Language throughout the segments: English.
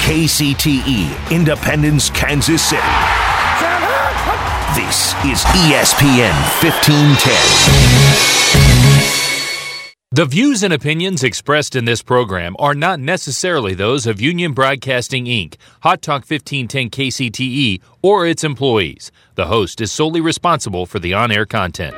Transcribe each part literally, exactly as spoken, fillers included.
K C T E, Independence, Kansas City. This is E S P N fifteen ten. The views and opinions expressed in this program are not necessarily those of Union Broadcasting, Incorporated, Hot Talk fifteen ten K C T E, or its employees. The host is solely responsible for the on-air content.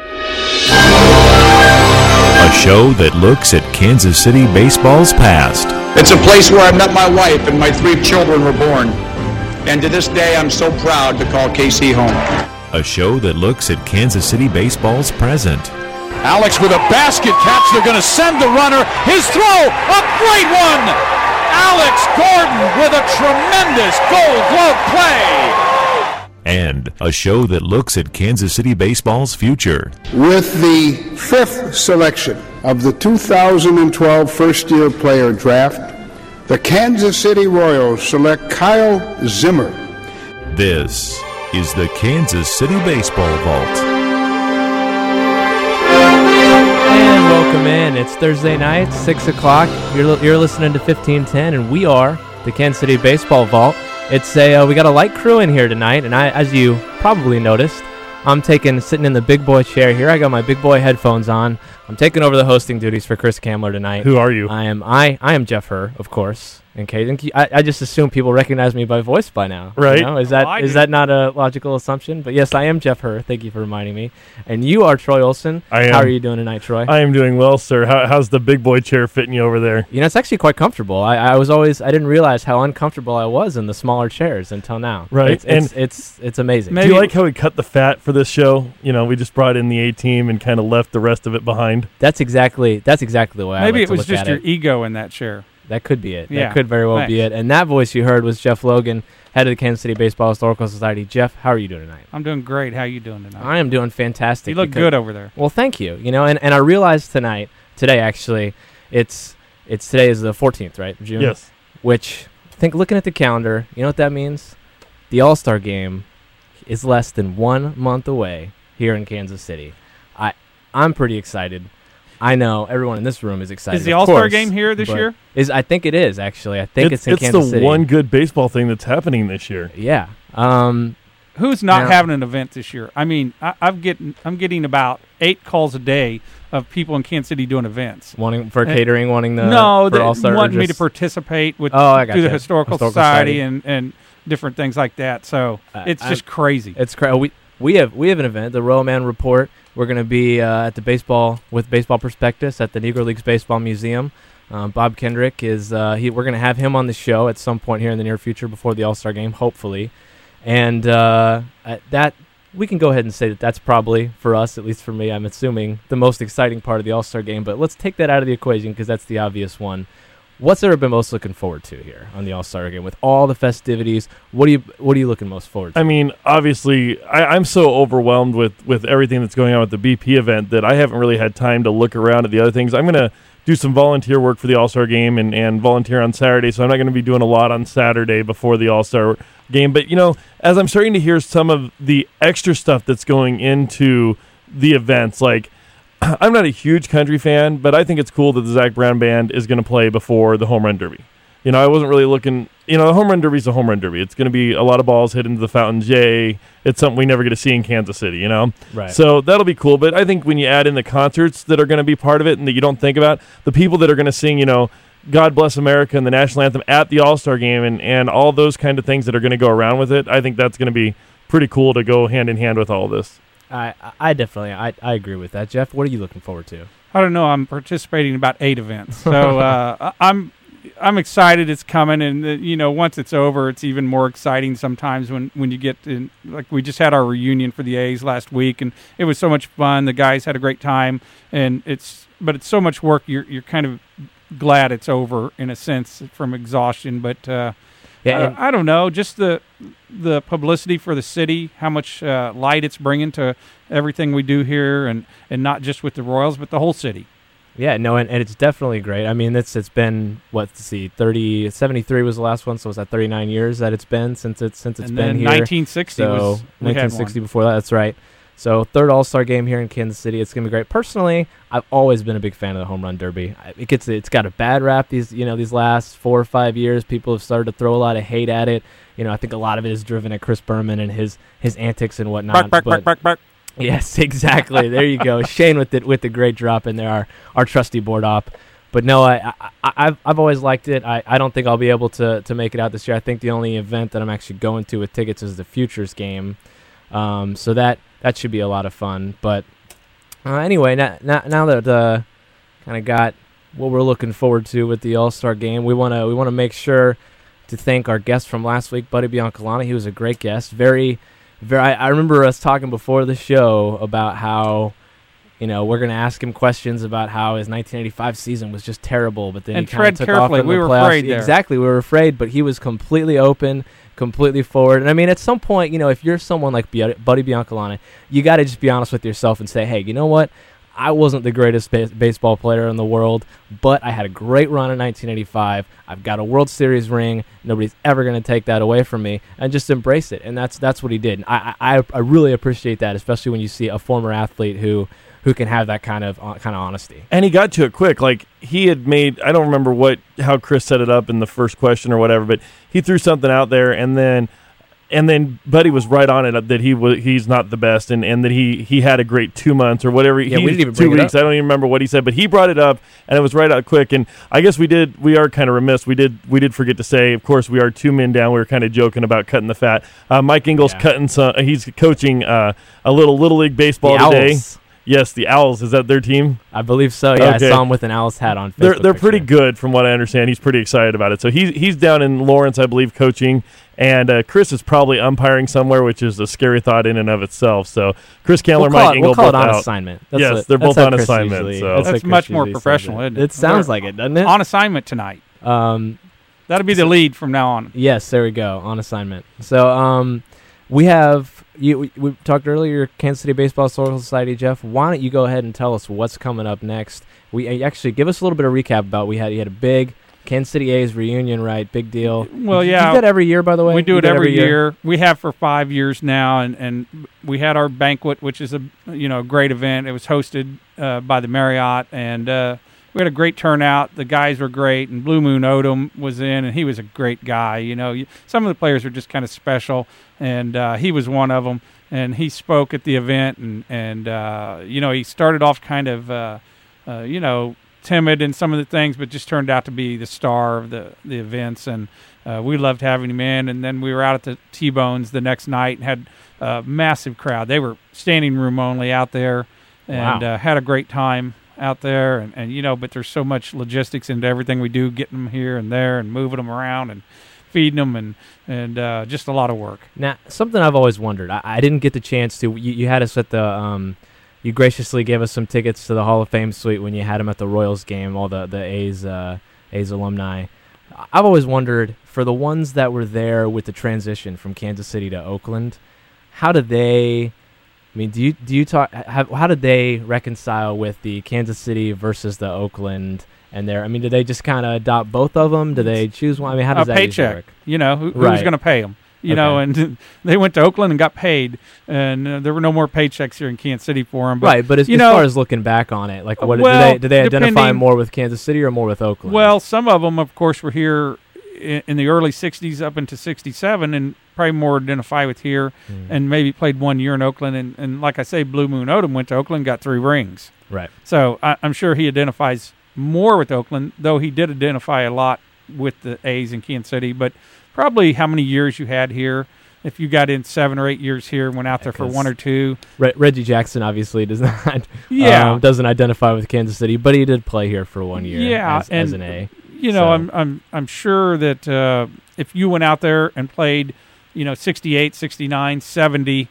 A show that looks at Kansas City baseball's past. It's a place where I met my wife and my three children were born. And to this day, I'm so proud to call K C home. A show that looks at Kansas City baseball's present. Alex with a basket catch. They're going to send the runner. His throw, a great one. Alex Gordon with a tremendous Gold Glove play. And a show that looks at Kansas City baseball's future. With the fifth selection of the two thousand twelve first-year player draft, the Kansas City Royals select Kyle Zimmer. This is the Kansas City Baseball Vault. And welcome in. It's Thursday night, six o'clock. You're, you're listening to fifteen ten, and we are the Kansas City Baseball Vault. It's a uh, we got a light crew in here tonight, and I, as you probably noticed, I'm taking sitting in the big boy chair here. I got my big boy headphones on. I'm taking over the hosting duties for Chris Kamler tonight. Who are you? I am I I am Jeff Herr, of course. In case I, I just assume people recognize me by voice by now. Right? You know? Is that well, is do. that not a logical assumption? But yes, I am Jeff Herr. Thank you for reminding me. And you are Troy Olson. I am. How are you doing tonight, Troy? I am doing well, sir. How, how's the big boy chair fitting you over there? You know, it's actually quite comfortable. I, I was always I didn't realize how uncomfortable I was in the smaller chairs until now. Right, It's it's, and it's, it's amazing. do you like how we cut the fat for this show? You know, we just brought in the A team and kind of left the rest of it behind. That's exactly that's exactly the way I Maybe like it to was look just at your it. ego in that chair. That could be it. Yeah. That could very well be Thanks. it. And that voice you heard was Jeff Logan, head of the Kansas City Baseball Historical Society. Jeff, how are you doing tonight? I'm doing great. How you doing tonight? I am doing fantastic. You look because- good over there. Well, thank you. You know, and, and I realized tonight, today actually, it's it's today is the fourteenth, right, of June? Yes. Which, I think looking at the calendar, you know what that means? The All-Star Game is less than one month away here in Kansas City. I I'm pretty excited. I know everyone in this room is excited. Is the of All-Star course, Game here this but year? Is I think it is actually. I think it's, It's, in it's Kansas the City. one good baseball thing that's happening this year. Yeah. Um, Who's not Now- having an event this year? I mean, I, I'm getting I'm getting about eight calls a day of people in Kansas City doing events. wanting for Uh, catering, wanting the no, for they All-Star, want or me to just- participate with Oh, I through the gotcha. Historical, Historical Society, Society. and, and different things like that. So Uh, it's I'm- just crazy. It's cra- we we have we have an event, the Royal Man Report. We're going to be uh, at the baseball with Baseball Prospectus at the Negro Leagues Baseball Museum. Um, Bob Kendrick is uh, he. We're going to have him on the show at some point here in the near future before the All-Star Game, hopefully. And uh, uh, that we can go ahead and say that that's probably for us, at least for me, I'm assuming the most exciting part of the All-Star Game. But let's take that out of the equation because that's the obvious one. What's everyone been most looking forward to here on the All-Star Game with all the festivities? What are you What are you looking most forward to? I mean, obviously, I, I'm so overwhelmed with, with everything that's going on with the B P event that I haven't really had time to look around at the other things. I'm going to do some volunteer work for the All-Star Game and, and volunteer on Saturday, so I'm not going to be doing a lot on Saturday before the All-Star Game. But, you know, as I'm starting to hear some of the extra stuff that's going into the events, like, I'm not a huge country fan, but I think it's cool that the Zach Brown Band is going to play before the Home Run Derby. You know, I wasn't really looking, you know, the Home Run Derby is a Home Run Derby. It's going to be a lot of balls hit into the Fountain J. It's something we never get to see in Kansas City, you know? Right. So that'll be cool. But I think when you add in the concerts that are going to be part of it and that you don't think about, the people that are going to sing, you know, God Bless America and the National Anthem at the All-Star Game and, and all those kind of things that are going to go around with it, I think that's going to be pretty cool to go hand in hand with all this. I I definitely I, I agree with that, Jeff. What are you looking forward to? I don't know. I'm participating in about eight events, so uh, I'm I'm excited. It's coming, and uh, you know, once it's over, it's even more exciting. Sometimes when, when you get in, like we just had our reunion for the A's last week, and it was so much fun. The guys had a great time, and it's but it's so much work. You're you're kind of glad it's over in a sense from exhaustion, but. Uh, Yeah, Uh, I don't know, just the the publicity for the city, how much uh, light it's bringing to everything we do here, and, and not just with the Royals, but the whole city. Yeah, no, and, and it's definitely great. I mean, it's it's been what let's see, thirty seventy-three was the last one, so was that thirty-nine years that it's been since it's since it's and been then here. nineteen sixty so was we had nineteen sixty one. before that. That's right. So third All-Star game here in Kansas City. It's going to be great. Personally, I've always been a big fan of the home run derby. It gets it's got a bad rap these you know these last four or five years. People have started to throw a lot of hate at it. You know, I think a lot of it is driven at Chris Berman and his his antics and whatnot. Bark, bark, bark, bark, bark. Yes, exactly. There you go. Shane with the with the great drop in there, our our trusty board op. But no, I, I I've I've always liked it. I, I don't think I'll be able to to make it out this year. I think the only event that I'm actually going to with tickets is the Futures game. Um, so that that should be a lot of fun. But uh, anyway, now now, now that uh, kind of got what we're looking forward to with the All-Star game, we wanna we wanna make sure to thank our guest from last week, Buddy Biancalana. He was a great guest. Very, very. I, I remember us talking before the show about how, you know, we're going to ask him questions about how his nineteen eighty-five season was just terrible, but then and he kind of took off in we the were playoffs. afraid there. Exactly, we were afraid, but he was completely open, completely forward. And I mean, at some point, you know, if you're someone like Buddy Biancalana, you got to just be honest with yourself and say, hey, you know what? I wasn't the greatest base- baseball player in the world, but I had a great run in nineteen eighty-five. I've got a World Series ring. Nobody's ever going to take that away from me, and just embrace it. And that's that's what he did. And I, I I really appreciate that, especially when you see a former athlete who who can have that kind of uh, kind of honesty. And he got to it quick. Like, he had made, I don't remember what how Chris set it up in the first question or whatever, but he threw something out there, and then and then Buddy was right on it that he was he's not the best, and, and that he, he had a great two months or whatever. Yeah, he, we didn't even two bring it weeks. up. I don't even remember what he said, but he brought it up, and it was right out quick. And I guess we did we are kind of remiss. We did we did forget to say, of course, we are two men down. We were kind of joking about cutting the fat. Uh, Mike Ingles Yeah. cutting some. He's coaching uh, a little little league baseball The today. Owls. Yes, the Owls. Is that their team? I believe so. Yeah, Okay. I saw him with an Owls hat on. Facebook They're they're pretty picture. good from what I understand. He's pretty excited about it. So he's he's down in Lawrence, I believe, coaching, and uh, Chris is probably umpiring somewhere, which is a scary thought in and of itself. So Chris Candler, We'll call Mike it, Engel, we'll call it both on out. assignment. That's Yes, what- they're that's both how on Chris assignment. usually- So that's That's what much Chris more usually says professional, it. isn't it? It sounds We're like it, doesn't it? On assignment tonight. Um, That'll be the lead from now on. Yes, there we go. On assignment. So um, we have you. We, we talked earlier. Kansas City Baseball Historical Society, Jeff. Why don't you go ahead and tell us what's coming up next? We uh, actually give us a little bit of recap about. We had you had a big Kansas City A's reunion, right? Big deal. Well, You yeah. do that every year, by the way. We do You it every year. We have for five years now, and, and we had our banquet, which is a you know great event. It was hosted uh, by the Marriott, and uh, we had a great turnout. The guys were great, and Blue Moon Odom was in, and he was a great guy. You know, you, some of the players are just kind of special, and uh, he was one of them. And he spoke at the event, and and uh, you know he started off kind of uh, uh, you know timid in some of the things, but just turned out to be the star of the the events, and uh, we loved having him in. And then we were out at the T-Bones the next night and had a massive crowd. They were standing room only out there, and Wow. uh, had a great time out there. And, and you know, but there's so much logistics into everything we do, getting them here and there and moving them around and feeding them, and and uh, just a lot of work. Now, something I've always wondered. I, I didn't get the chance to. You, you had us at the. Um, you graciously gave us some tickets to the Hall of Fame suite when you had them at the Royals game. All the the A's uh, A's alumni. I've always wondered, for the ones that were there with the transition from Kansas City to Oakland, how did they? I mean, do you do you talk? How, how did they reconcile with the Kansas City versus the Oakland? And there, I mean, did they just kind of adopt both of them? Do they choose one? I mean, how does a that usually paycheck. work? You know, who, who Right. was going to pay them? You know, Okay. and they went to Oakland and got paid, and uh, there were no more paychecks here in Kansas City for them. But, Right, but as, you as know, far as looking back on it, like, what well, do they do? They identify depending- more with Kansas City or more with Oakland? Well, some of them, of course, were here in, in the early sixties up into sixty-seven, and probably more identify with here, Mm. and maybe played one year in Oakland. And, and like I say, Blue Moon Odom went to Oakland and got three rings. right. So I, I'm sure he identifies more with Oakland, though he did identify a lot with the A's in Kansas City. But probably how many years you had here. If you got in seven or eight years here, went out there for 'cause one or two. Re- Reggie Jackson obviously does not, Yeah. um, doesn't identify with Kansas City, but he did play here for one year. Yeah, as, as and, an A. You know, So- I'm I'm I'm sure that uh, if you went out there and played, you know, sixty-eight, sixty-nine, seventy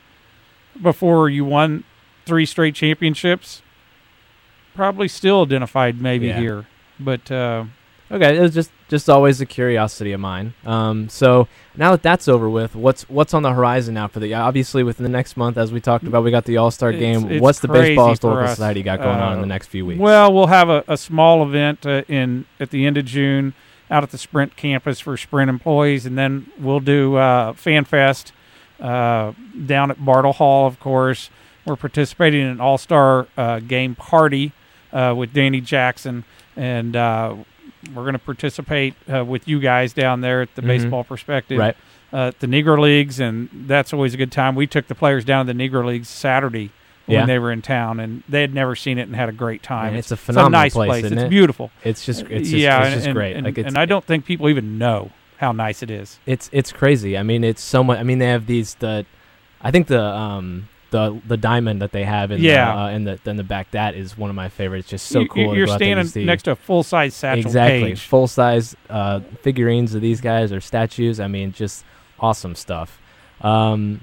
before you won three straight championships, probably still identified maybe Yeah. here. But uh, Okay, it was just just always a curiosity of mine. Um, so now that that's over with, what's what's on the horizon now for the? Obviously, within the next month, as we talked about, we got the All Star It's- game. it's What's the crazy Baseball for Historical us. Society got going on in Uh, the next few weeks? Well, we'll have a, a small event uh, in at the end of June out at the Sprint campus for Sprint employees, and then we'll do uh, Fan Fest uh, down at Bartle Hall, of course. We're participating in an all-star uh, game party uh, with Danny Jackson, and uh, we're going to participate uh, with you guys down there at the mm-hmm. Baseball Perspective, right. uh, at the Negro Leagues, and that's always a good time. We took the players down to the Negro Leagues Saturday when yeah. they were in town, and they had never seen it and had a great time. Man, it's, it's a phenomenal it's a nice place, place. Isn't it's it? beautiful. It's just, it's just, yeah, it's just and, great. And, like it's, and I don't think people even know how nice it is. It's it's crazy. I mean, it's so much. I mean, they have these the, I think the um the the diamond that they have in yeah. the, uh, in the in the back, that is one of my favorites. Just so you, cool. You're standing next to a full size Satchel exactly Paige. full size uh, figurines of these guys or statues. I mean, just awesome stuff. Um,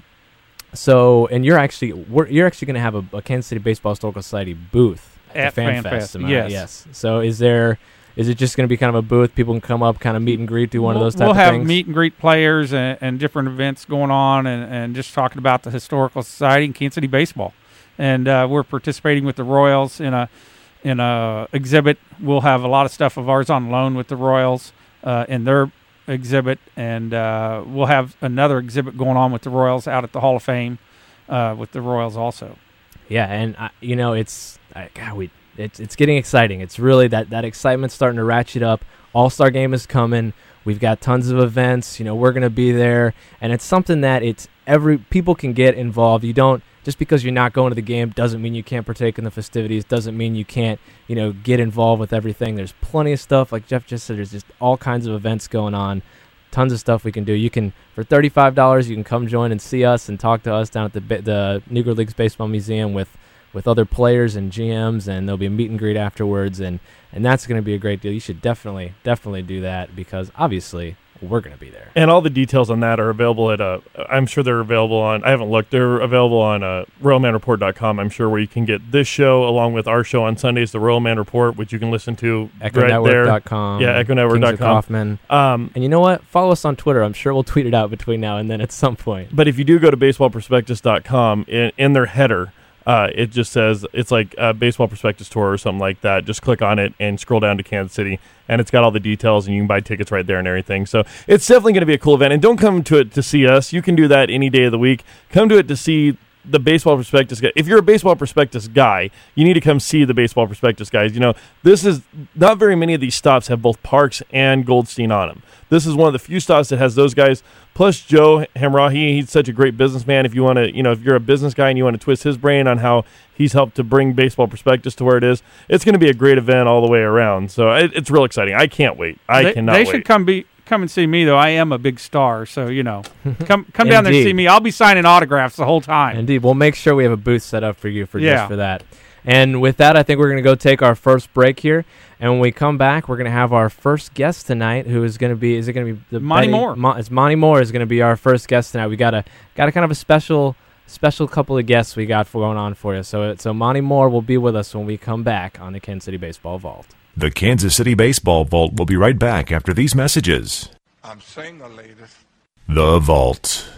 so and you're actually we're, you're actually going to have a, a Kansas City Baseball Historical Society booth at, at the Fan, Fan Fest. Fest. Am I Yes. right? Yes. So is there? Is it just going to be kind of a booth? People can come up, kind of meet and greet, do one we'll, of those type we'll of have things? meet and greet players and, and different events going on, and, and just talking about the Historical Society and Kansas City baseball. And uh, we're participating with the Royals in a in a exhibit. We'll have a lot of stuff of ours on loan with the Royals uh, in their exhibit, and uh, we'll have another exhibit going on with the Royals out at the Hall of Fame uh, with the Royals also. Yeah, and uh, you know it's I, God, we. It's it's getting exciting. It's really that, that excitement's starting to ratchet up. All-Star Game is coming. We've got tons of events. You know, we're going to be there, and it's something that it's every people can get involved. You don't just because you're not going to the game doesn't mean you can't partake in the festivities. Doesn't mean you can't you know get involved with everything. There's plenty of stuff, like Jeff just said. There's just all kinds of events going on. Tons of stuff we can do. You can for thirty-five dollars. You can come join and see us and talk to us down at the the Negro Leagues Baseball Museum with. with other players and G Ms, and there'll be a meet and greet afterwards, and, and that's going to be a great deal. You should definitely, definitely do that because, obviously, we're going to be there. And all the details on that are available at, uh, I'm sure they're available on, I haven't looked, they're available on uh, royal man report dot com, I'm sure, where you can get this show along with our show on Sundays, the Royal Man Report, which you can listen to echo right network dot com. there. Yeah, echo network dot com. Kaufman. Um, and you know what? Follow us on Twitter. I'm sure we'll tweet it out between now and then at some point. But if you do go to baseball prospectus dot com, in, in their header, Uh, it just says it's like a Baseball Prospectus Tour or something like that. Just click on it and scroll down to Kansas City, and it's got all the details, and you can buy tickets right there and everything. So it's definitely going to be a cool event. And don't come to it to see us. You can do that any day of the week. Come to it to see the Baseball Prospectus guy. If you're a Baseball Prospectus guy, you need to come see the Baseball Prospectus guys. You know, this is not very many of these stops have both Parks and Goldstein on them. This is one of the few stops that has those guys. Plus Joe Hamrahi, he's such a great businessman. If you want to, you know, if you're a business guy and you want to twist his brain on how he's helped to bring Baseball Prospectus to where it is, it's going to be a great event all the way around. So it, it's real exciting. I can't wait. I they, cannot they wait. They should come be come and see me though. I am a big star, so you know, come come down there and see me. I'll be signing autographs the whole time. Indeed, we'll make sure we have a booth set up for you for yeah. just for that. And with that, I think we're going to go take our first break here. And when we come back, we're going to have our first guest tonight, who is going to be, is it going to be the Monty Betty, Moore? Mo, it's Monty Moore is going to be our first guest tonight. We got a got a kind of a special special couple of guests we got for going on for you. So so Monty Moore will be with us when we come back on the Kansas City Baseball Vault. The Kansas City Baseball Vault will be right back after these messages. I'm single, ladies. The Vault.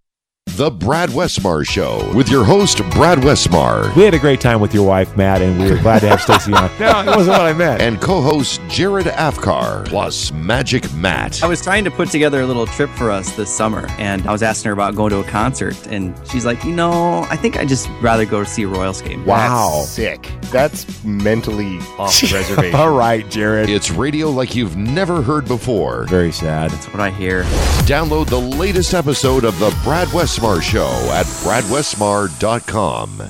The Brad Westmar Show with your host, Brad Westmar. We had a great time with your wife, Matt, and we were glad to have Stacey on. No, it wasn't what I meant. And co-host Jared Afkar, plus Magic Matt. I was trying to put together a little trip for us this summer, and I was asking her about going to a concert, and she's like, you know, I think I'd just rather go to see a Royals game. Wow. That's sick. That's mentally off the reservation. All right, Jared. It's radio like you've never heard before. Very sad. That's what I hear. Download the latest episode of The Brad Westmar Show at brad westmar dot com.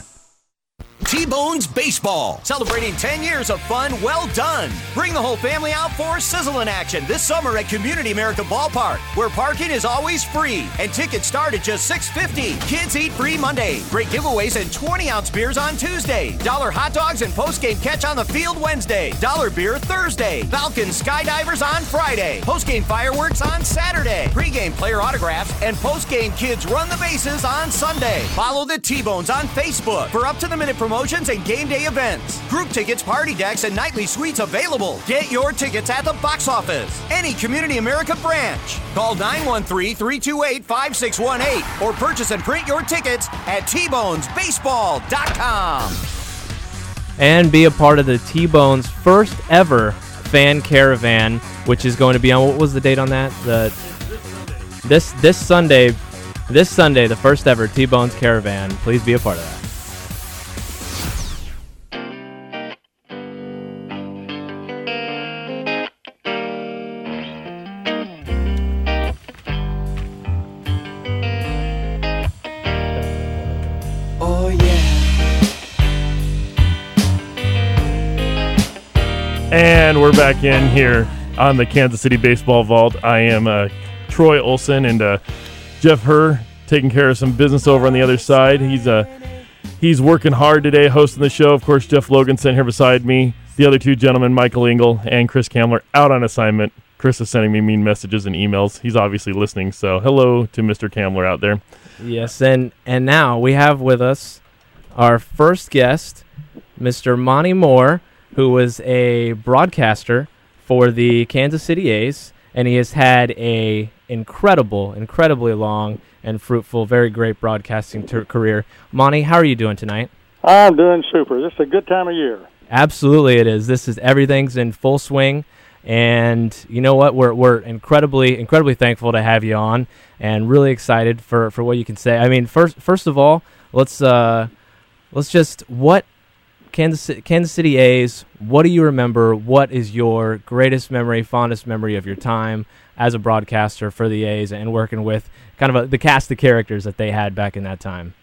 T-Bones Baseball, celebrating ten years of fun well done. Bring the whole family out for sizzling action this summer at Community America Ballpark, where parking is always free and tickets start at just six dollars and fifty cents. Kids eat free Monday. Great giveaways and twenty-ounce beers on Tuesday. Dollar hot dogs and post-game catch on the field Wednesday. Dollar beer Thursday. Falcon skydivers on Friday. Post-game fireworks on Saturday. Pre-game player autographs and post-game kids run the bases on Sunday. Follow the T-Bones on Facebook for up-to-the-minute promotions and game day events. Group tickets, party decks, and nightly suites available. Get your tickets at the box office. Any Community America branch. Call nine one three, three two eight, five six one eight or purchase and print your tickets at T bones baseball dot com. And be a part of the T-Bones first ever fan caravan, which is going to be on, what was the date on that? The This this Sunday, this Sunday, the first ever T-Bones caravan. Please be a part of that. And we're back in here on the Kansas City Baseball Vault. I am uh, Troy Olson, and uh, Jeff Herr taking care of some business over on the other side. He's uh, he's working hard today, hosting the show. Of course, Jeff Logan sitting here beside me. The other two gentlemen, Michael Engel and Chris Kamler, out on assignment. Chris is sending me mean messages and emails. He's obviously listening, so hello to Mister Kamler out there. Yes, and, and now we have with us our first guest, Mister Monty Moore, who was a broadcaster for the Kansas City A's, and he has had a incredible, incredibly long and fruitful, very great broadcasting ter- career. Monty, how are you doing tonight? I'm doing super. This is a good time of year. Absolutely it is. This is everything's in full swing, and you know what? We're we're incredibly incredibly thankful to have you on, and really excited for, for what you can say. I mean, first first of all, let's uh, let's just what Kansas Kansas City A's. What do you remember? What is your greatest memory, fondest memory of your time as a broadcaster for the A's and working with kind of a, the cast of characters that they had back in that time?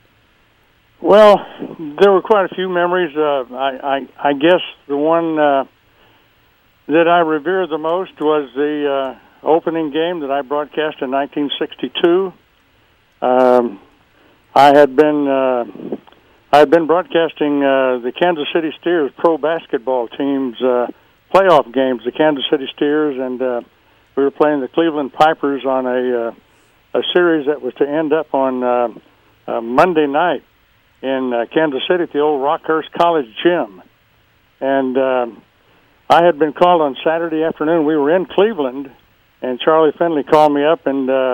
Well, there were quite a few memories. Uh, I, I, I guess the one uh, that I revere the most was the uh, opening game that I broadcast in nineteen sixty-two. Um, I had been uh, I had been broadcasting uh, the Kansas City Steers pro basketball team's uh, playoff games. The Kansas City Steers, and uh, we were playing the Cleveland Pipers on a uh, a series that was to end up on uh, uh, Monday night in uh, Kansas City at the old Rockhurst College gym. And um, I had been called on Saturday afternoon. We were in Cleveland, and Charlie Finley called me up, and uh,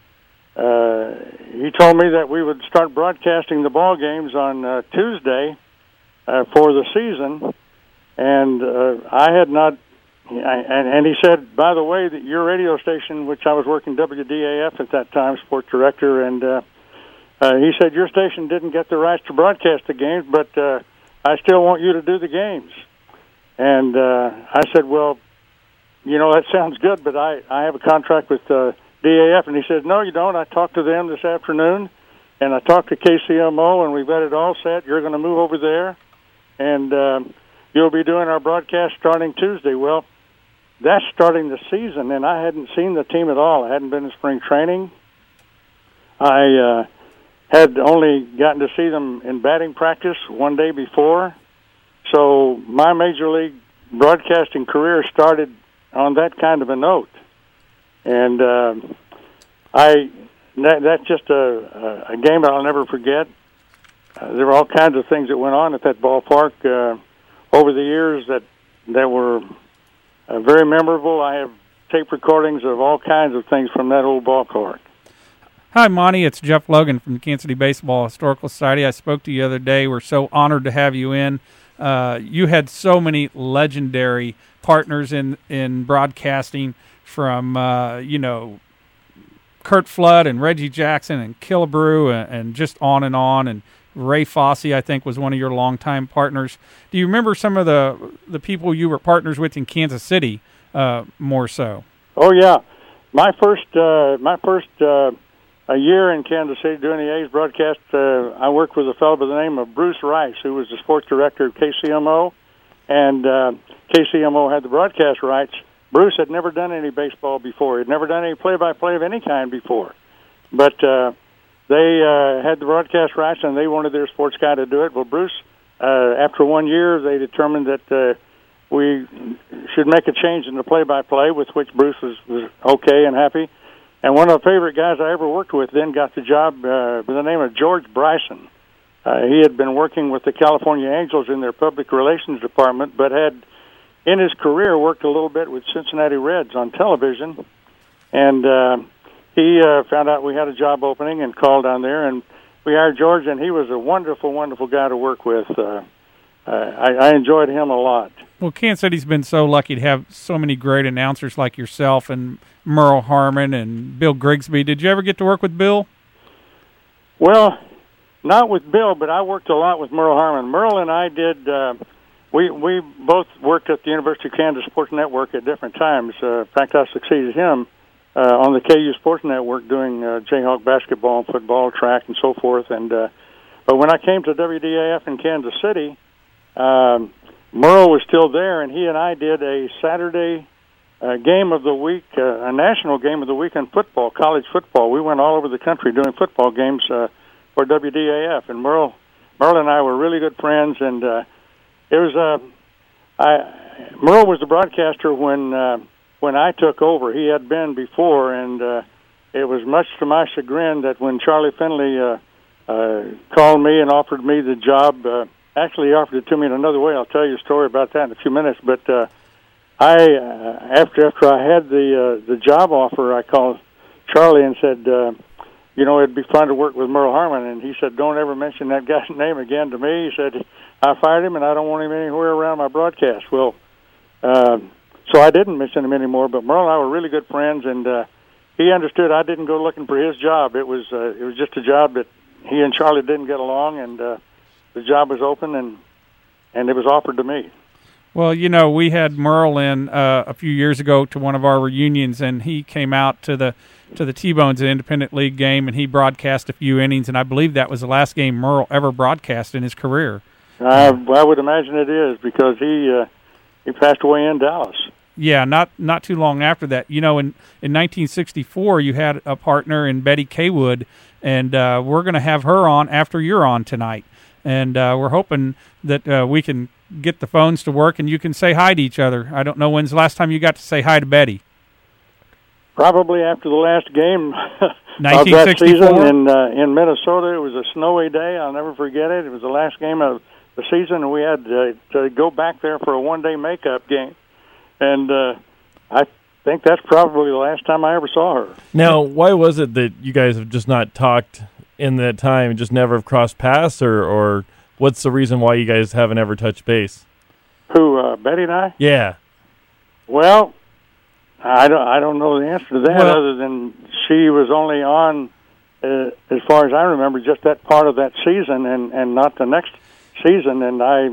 uh, he told me that we would start broadcasting the ball games on uh, Tuesday uh, for the season. And uh, I had not, I, and, and he said, by the way, that your radio station, which I was working W D A F at that time, sports director, and uh, Uh, he said, your station didn't get the rights to broadcast the games, but uh, I still want you to do the games. And uh, I said, well, you know, that sounds good, but I, I have a contract with uh, D A F. And he said, no, you don't. I talked to them this afternoon, and I talked to K C M O, and we've got it all set. You're going to move over there, and um, you'll be doing our broadcast starting Tuesday. Well, that's starting the season, and I hadn't seen the team at all. I hadn't been in spring training. I... Uh, had only gotten to see them in batting practice one day before. So my Major League broadcasting career started on that kind of a note. And uh, I that, that's just a, a game that I'll never forget. Uh, there were all kinds of things that went on at that ballpark uh, over the years that, that were uh, very memorable. I have tape recordings of all kinds of things from that old ballpark. Hi, Monty. It's Jeff Logan from the Kansas City Baseball Historical Society. I spoke to you the other day. We're so honored to have you in. Uh, you had so many legendary partners in, in broadcasting from, uh, you know, Curt Flood and Reggie Jackson and Killebrew and, and just on and on. And Ray Fosse, I think, was one of your longtime partners. Do you remember some of the the people you were partners with in Kansas City uh, more so? Oh, yeah. My first, uh, my first, uh, a year in Kansas City doing the A's broadcast, uh, I worked with a fellow by the name of Bruce Rice, who was the sports director of K C M O, and uh, K C M O had the broadcast rights. Bruce had never done any baseball before. He'd never done any play-by-play of any kind before. But uh, they uh, had the broadcast rights, and they wanted their sports guy to do it. Well, Bruce, uh, after one year, they determined that uh, we should make a change in the play-by-play, with which Bruce was, was okay and happy. And one of the favorite guys I ever worked with then got the job uh, by the name of George Bryson. Uh, he had been working with the California Angels in their public relations department, but had, in his career, worked a little bit with Cincinnati Reds on television. And uh, he uh, found out we had a job opening and called down there, and we hired George, and he was a wonderful, wonderful guy to work with. Uh, uh, I, I enjoyed him a lot. Well, Kansas City's been so lucky to have so many great announcers like yourself and Merle Harmon and Bill Grigsby. Did you ever get to work with Bill? Well, not with Bill, but I worked a lot with Merle Harmon. Merle and I did, uh, we we both worked at the University of Kansas Sports Network at different times. Uh, in fact, I succeeded him uh, on the K U Sports Network doing uh, Jayhawk basketball and football, track, and so forth. And uh, But when I came to W D A F in Kansas City, um, Merle was still there, and he and I did a Saturday uh, game of the week, uh, a national game of the week in football, college football. We went all over the country doing football games uh, for W D A F, and Merle, Merle and I were really good friends, and uh, it was uh, I Merle was the broadcaster when uh, when I took over. He had been before, and uh, it was much to my chagrin that when Charlie Finley uh, uh, called me and offered me the job, uh, actually he offered it to me in another way. I'll tell you a story about that in a few minutes. But uh, I, uh, after after I had the uh, the job offer, I called Charlie and said, uh, you know, it'd be fun to work with Merle Harmon. And he said, don't ever mention that guy's name again to me. He said, I fired him, and I don't want him anywhere around my broadcast. Well, uh, so I didn't mention him anymore. But Merle and I were really good friends, and uh, he understood I didn't go looking for his job. It was uh, it was just a job that he and Charlie didn't get along, and uh, the job was open, and and it was offered to me. Well, you know, we had Merle in uh, a few years ago to one of our reunions, and he came out to the to the T-Bones Independent League game, and he broadcast a few innings, and I believe that was the last game Merle ever broadcast in his career. I, I would imagine it is, because he uh, he passed away in Dallas. Yeah, not not too long after that. You know, in, in nineteen sixty-four, you had a partner in Betty Kaywood, and uh, we're going to have her on after you're on tonight. And uh, we're hoping that uh, we can get the phones to work and you can say hi to each other. I don't know when's the last time you got to say hi to Betty. Probably after the last game of nineteen sixty-four? that season in uh, in Minnesota. It was a snowy day. I'll never forget it. It was the last game of the season, and we had uh, to go back there for a one-day makeup game. And uh, I think that's probably the last time I ever saw her. Now, why was it that you guys have just not talked in that time and just never have crossed paths, or, or what's the reason why you guys haven't ever touched base? Who, uh, Betty and I? Yeah. Well, I don't, I don't know the answer to that, Well, other than she was only on, uh, as far as I remember, just that part of that season and, and not the next season, and I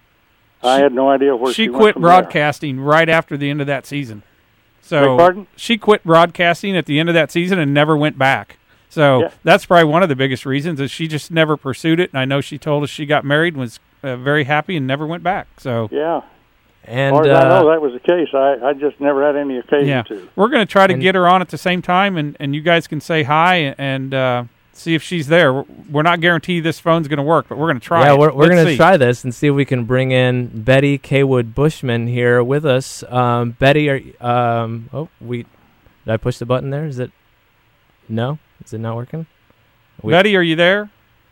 I had no idea where she, she went quit from broadcasting there. Right after the end of that season. So Beg pardon? she quit broadcasting at the end of that season and never went back. So Yeah. that's probably one of the biggest reasons, is she just never pursued it. And I know she told us she got married and was uh, very happy and never went back. So Yeah. And as far as I uh, know, that was the case. I, I just never had any occasion yeah, to. we're going to try to And- get her on at the same time, and, and you guys can say hi and uh, see if she's there. We're, we're not guaranteed this phone's going to work, but we're going to try. Yeah, it. we're, we're Let's going to see. try this and see if we can bring in Betty Kaywood Bushman here with us. Um, Betty, are, um, oh, we did I push the button there? Is it no? Is it not working? We, Betty, are you there?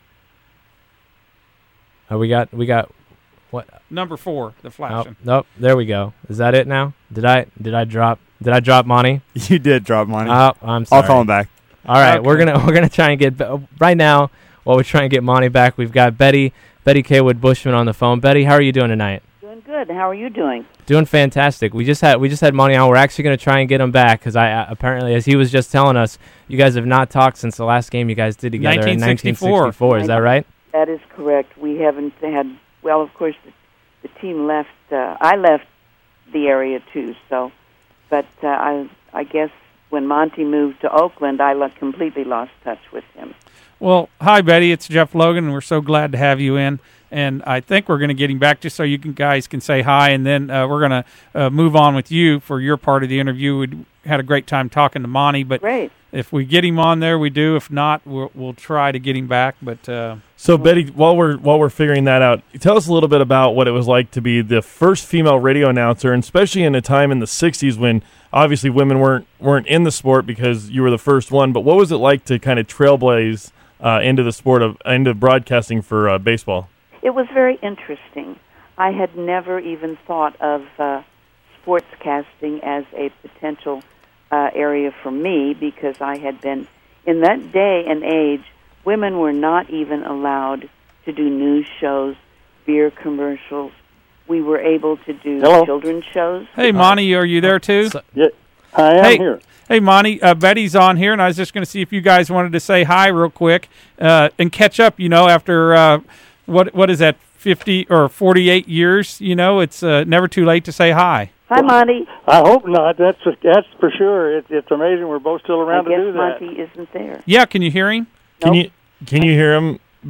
oh, we got we got what? Number four, the Oh, flashing. nope, there we go. Is that it now? Did I did I drop did I drop Monty? You did drop Monty. Oh, I'm sorry. I'll call him back. All right, Okay. we're gonna we're gonna try and get Be- right now. While we're trying to get Monty back, we've got Betty Betty Kaywood Bushman on the phone. Betty, how are you doing tonight? Doing good. How are you doing? Doing fantastic. We just had we just had Monty on. We're actually going to try and get him back because I uh, apparently, as he was just telling us, you guys have not talked since the last game you guys did together in nineteen sixty-four. Is that right? That is correct. We haven't had. Well, of course, the, the team left. Uh, I left the area too. So, but uh, I I guess when Monty moved to Oakland, I lo- completely lost touch with him. Well, hi, Betty. It's Jeff Logan, and we're so glad to have you in. And I think we're going to get him back just so you can, guys can say hi, and then uh, we're going to uh, move on with you for your part of the interview. We had a great time talking to Monty, but Great. if we get him on there, we do. If not, we'll, we'll try to get him back. But uh, So, Betty, while we're while we're figuring that out, tell us a little bit about what it was like to be the first female radio announcer, and especially in a time in the sixties when obviously women weren't weren't in the sport because you were the first one. But what was it like to kind of trailblaze uh, into the sport of into broadcasting for uh, baseball? It was very interesting. I had never even thought of uh, sportscasting as a potential uh, area for me, because I had been, in that day and age, women were not even allowed to do news shows, beer commercials. We were able to do Hello? children's shows. hey, Monty, are you there too? Yeah, I am Hey. here. Hey, Monty, uh, Betty's on here, and I was just going to see if you guys wanted to say hi real quick uh, and catch up, you know, after, uh, what what is that, fifty or forty-eight years? You know, it's uh, never too late to say hi. Hi, Monty. I hope not. That's that's for sure. It, it's amazing we're both still I around to guess do that. Monty isn't there. Yeah, can you hear him? Can you can you hear him, Betty? Oh,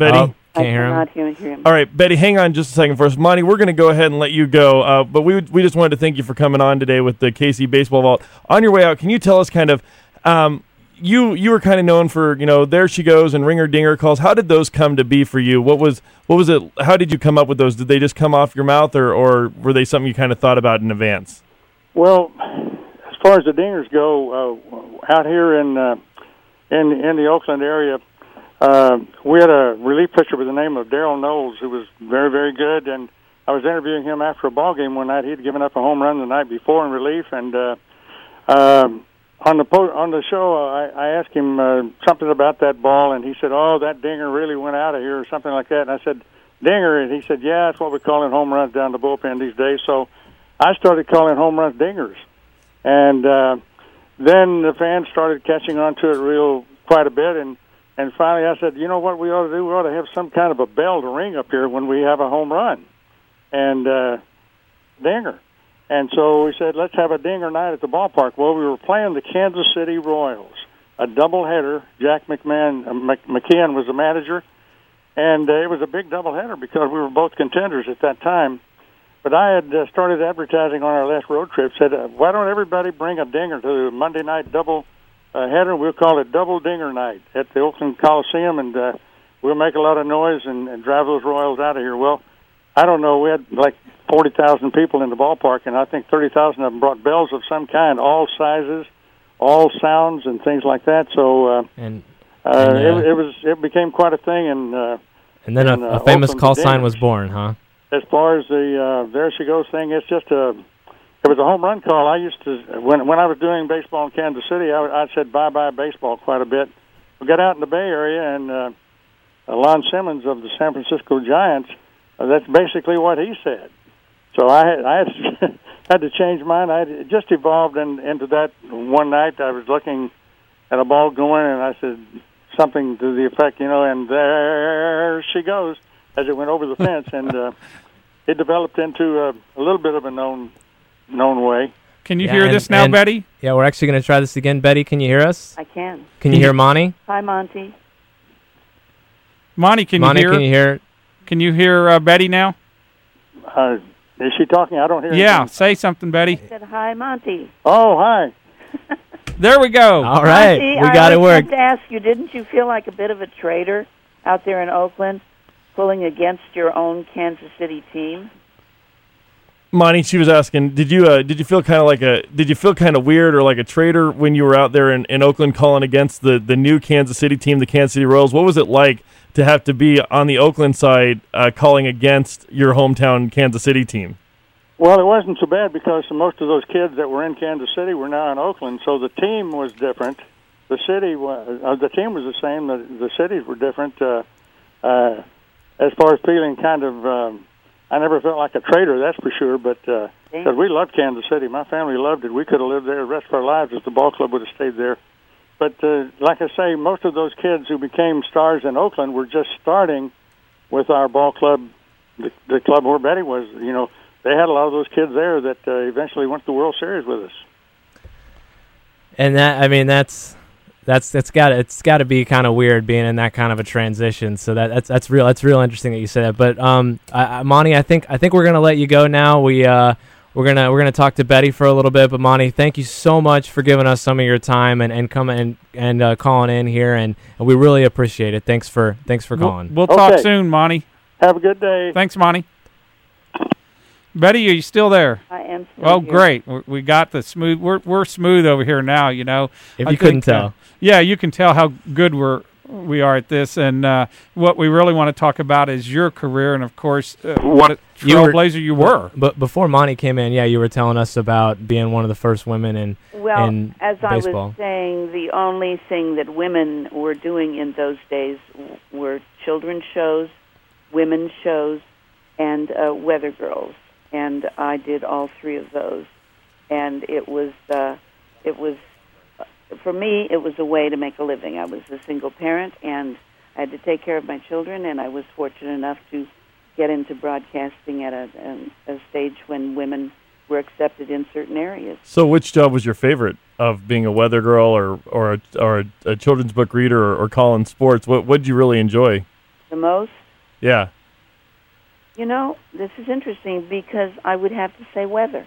Can't hear him? I cannot hear him. All right, Betty, hang on just a second for us. Monty, we're going to go ahead and let you go, uh, but we we just wanted to thank you for coming on today with the K C Baseball Vault. On your way out, can you tell us kind of, um, you you were kind of known for, you know, There She Goes and Ringer Dinger calls. How did those come to be for you? What was what was it? How did you come up with those? Did they just come off your mouth, or, or were they something you kind of thought about in advance? Well, as far as the dingers go, uh, out here in uh, in in the Oakland area, uh, we had a relief pitcher by the name of Daryl Knowles who was very, very good, and I was interviewing him after a ball game one night. He'd given up a home run the night before in relief, and uh, um, on the po- on the show, I, I asked him uh, something about that ball, and he said, "Oh, that dinger really went out of here," or something like that. And I said, "Dinger," and he said, "Yeah, that's what we're calling home runs down the bullpen these days." So I started calling home runs dingers, and uh, then the fans started catching on to it real quite a bit, and, and finally I said, you know what we ought to do? We ought to have some kind of a bell to ring up here when we have a home run, and uh, dinger. And so we said, let's have a dinger night at the ballpark. Well, we were playing the Kansas City Royals, a doubleheader. Jack McMahon, uh, Mc, McKeon was the manager, and uh, it was a big doubleheader because we were both contenders at that time. But I had uh, started advertising on our last road trip, said, uh, why don't everybody bring a dinger to the Monday night double uh, header? We'll call it Double Dinger Night at the Oakland Coliseum, and uh, we'll make a lot of noise and, and drive those Royals out of here. Well, I don't know. We had like forty thousand people in the ballpark, and I think thirty thousand of them brought bells of some kind, all sizes, all sounds, and things like that. So uh, and, uh, and, uh, it, it was it became quite a thing. And uh, and then in, a, uh, a famous Oakland, call the sign Dingers. was born, huh? As far as the uh, There She Goes thing, it's just a, it was a home run call. I used to, when when I was doing baseball in Kansas City, I, I said bye-bye baseball quite a bit. We got out in the Bay Area, and uh, Lon Simmons of the San Francisco Giants, uh, that's basically what he said. So I had, I had, had to change mine. I had, it just evolved in, into that one night. I was looking at a ball going, and I said something to the effect, you know, and there she goes, as it went over the fence, and uh, it developed into a, a little bit of a known known way. Can you Yeah, hear and- this now, and- Betty? Yeah, we're actually going to try this again. Betty, can you hear us? I can. Can you hear Monty? Hi, Monty. Monty, can Monty, you hear? can you hear? Can you hear uh, Betty now? Uh, is she talking? I don't hear Yeah, anything. say something, Betty. I said, hi, Monty. Oh, hi. There we go. All right, Monty, we got I it was worked. just to ask you, didn't you feel like a bit of a traitor out there in Oakland, pulling against your own Kansas City team? Monty, she was asking, did you uh, did you feel kind of like a did you feel kind of weird or like a traitor when you were out there in, in Oakland calling against the, the new Kansas City team, the Kansas City Royals? What was it like to have to be on the Oakland side uh, calling against your hometown Kansas City team? Well, it wasn't so bad because most of those kids that were in Kansas City were now in Oakland, so the team was different. The city was, uh, the team was the same. The, the cities were different. Uh, uh, as far as feeling kind of, um, I never felt like a traitor, that's for sure. But because uh, we loved Kansas City, my family loved it. We could have lived there the rest of our lives if the ball club would have stayed there. But uh, like I say, most of those kids who became stars in Oakland were just starting with our ball club, the, the club where Betty was. You know, they had a lot of those kids there that uh, eventually went to the World Series with us. And that, I mean, that's that's that's got it's got to be kind of weird being in that kind of a transition. So that that's that's real. That's real interesting that you say that. But um, I, I, Monty, I think I think we're gonna let you go now. We uh. We're gonna we're gonna talk to Betty for a little bit, but Monty, thank you so much for giving us some of your time and, and coming and and uh, calling in here, and, and we really appreciate it. Thanks for thanks for calling. We'll, we'll talk soon, Monty. Have a good day. Thanks, Monty. Betty, are you still there? I am still Oh, here. great. We- We got the smooth. We're we're smooth over here now. You know, If I you couldn't think, uh, tell. yeah, you can tell how good we're we are at this, and uh, what we really want to talk about is your career, and of course, uh, what a You were- trailblazer you were. But before Monty came in, yeah, you were telling us about being one of the first women in Well, in as I baseball. was saying, the only thing that women were doing in those days w- were children's shows, women's shows, and uh, weather girls, and I did all three of those, and it was uh, it was uh, for me it was a way to make a living. I was a single parent, and I had to take care of my children, and I was fortunate enough to get into broadcasting at a, a, a stage when women were accepted in certain areas. So, which job was your favorite of being a weather girl, or or a, or a, a children's book reader, or, or calling sports? What what did you really enjoy? The most, Yeah. You know, this is interesting because I would have to say weather.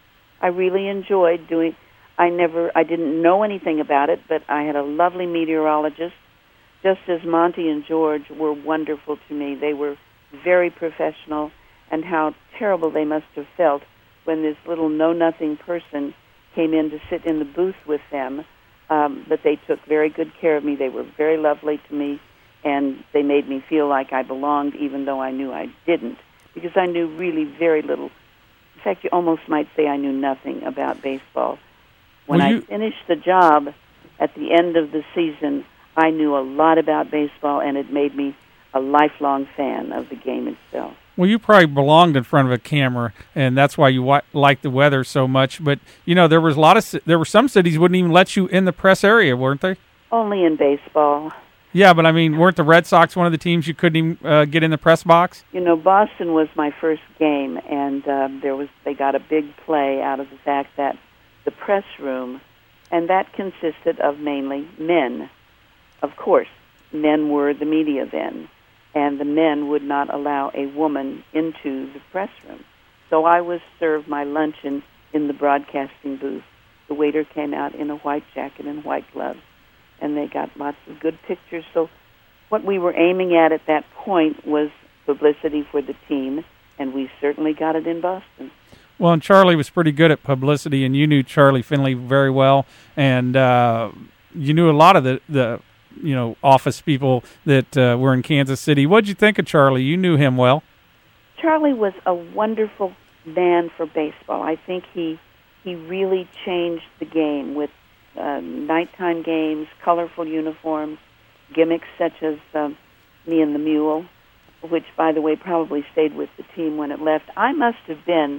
I really enjoyed doing. I never, I didn't know anything about it, but I had a lovely meteorologist. Just as Monty and George were wonderful to me, they were very professional, and how terrible they must have felt when this little know-nothing person came in to sit in the booth with them. Um, but they took very good care of me. They were very lovely to me, and they made me feel like I belonged, even though I knew I didn't, because I knew really very little. In fact, you almost might say I knew nothing about baseball. When Well, you- I finished the job at the end of the season, I knew a lot about baseball, and it made me a lifelong fan of the game itself. Well, you probably belonged in front of a camera, and that's why you wa- like the weather so much. But you know, there was a lot of ci- there were some cities wouldn't even let you in the press area, weren't they? Only in baseball. Yeah, but I mean, weren't the Red Sox one of the teams you couldn't even uh, get in the press box? You know, Boston was my first game, and um, there was they got a big play out of the fact that the press room, and that consisted of mainly men. Of course, men were the media then, and the men would not allow a woman into the press room. So I was served my luncheon in the broadcasting booth. The waiter came out in a white jacket and white gloves, and they got lots of good pictures. So what we were aiming at at that point was publicity for the team, and we certainly got it in Boston. Well, and Charlie was pretty good at publicity, and you knew Charlie Finley very well, and uh, you knew a lot of the, the you know, office people that uh, were in Kansas City. What'd you think of Charlie? You knew him well. Charlie was a wonderful man for baseball. I think he he really changed the game with uh, nighttime games, colorful uniforms, gimmicks such as um, Me and the Mule, which, by the way, probably stayed with the team when it left. I must have been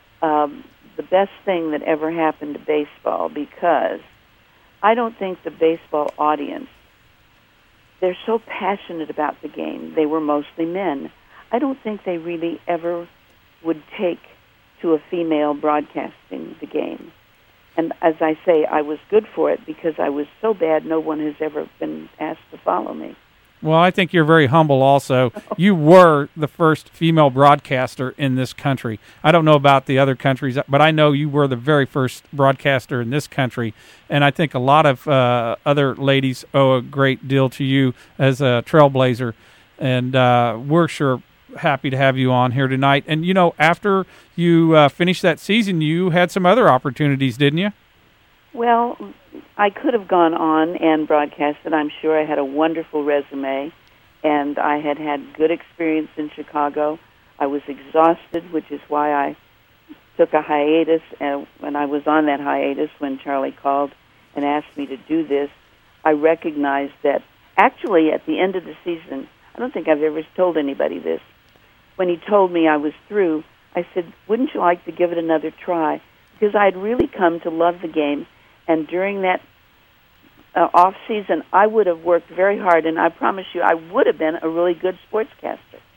um, the best thing that ever happened to baseball, because I don't think the baseball audience, they're so passionate about the game. They were mostly men. I don't think they really ever would take to a female broadcasting the game. And as I say, I was good for it because I was so bad no one has ever been asked to follow me. Well, I think you're very humble also. You were the first female broadcaster in this country. I don't know about the other countries, but I know you were the very first broadcaster in this country. And I think a lot of uh, other ladies owe a great deal to you as a trailblazer. And uh, we're sure happy to have you on here tonight. And, you know, after you uh, finished that season, you had some other opportunities, didn't you? Well, I could have gone on and broadcasted. I'm sure I had a wonderful resume, and I had had good experience in Chicago. I was exhausted, which is why I took a hiatus. And when I was on that hiatus, when Charlie called and asked me to do this, I recognized that actually at the end of the season, I don't think I've ever told anybody this, when he told me I was through, I said, wouldn't you like to give it another try? Because I had really come to love the game. And during that uh, off season, I would have worked very hard, and I promise you, I would have been a really good sportscaster.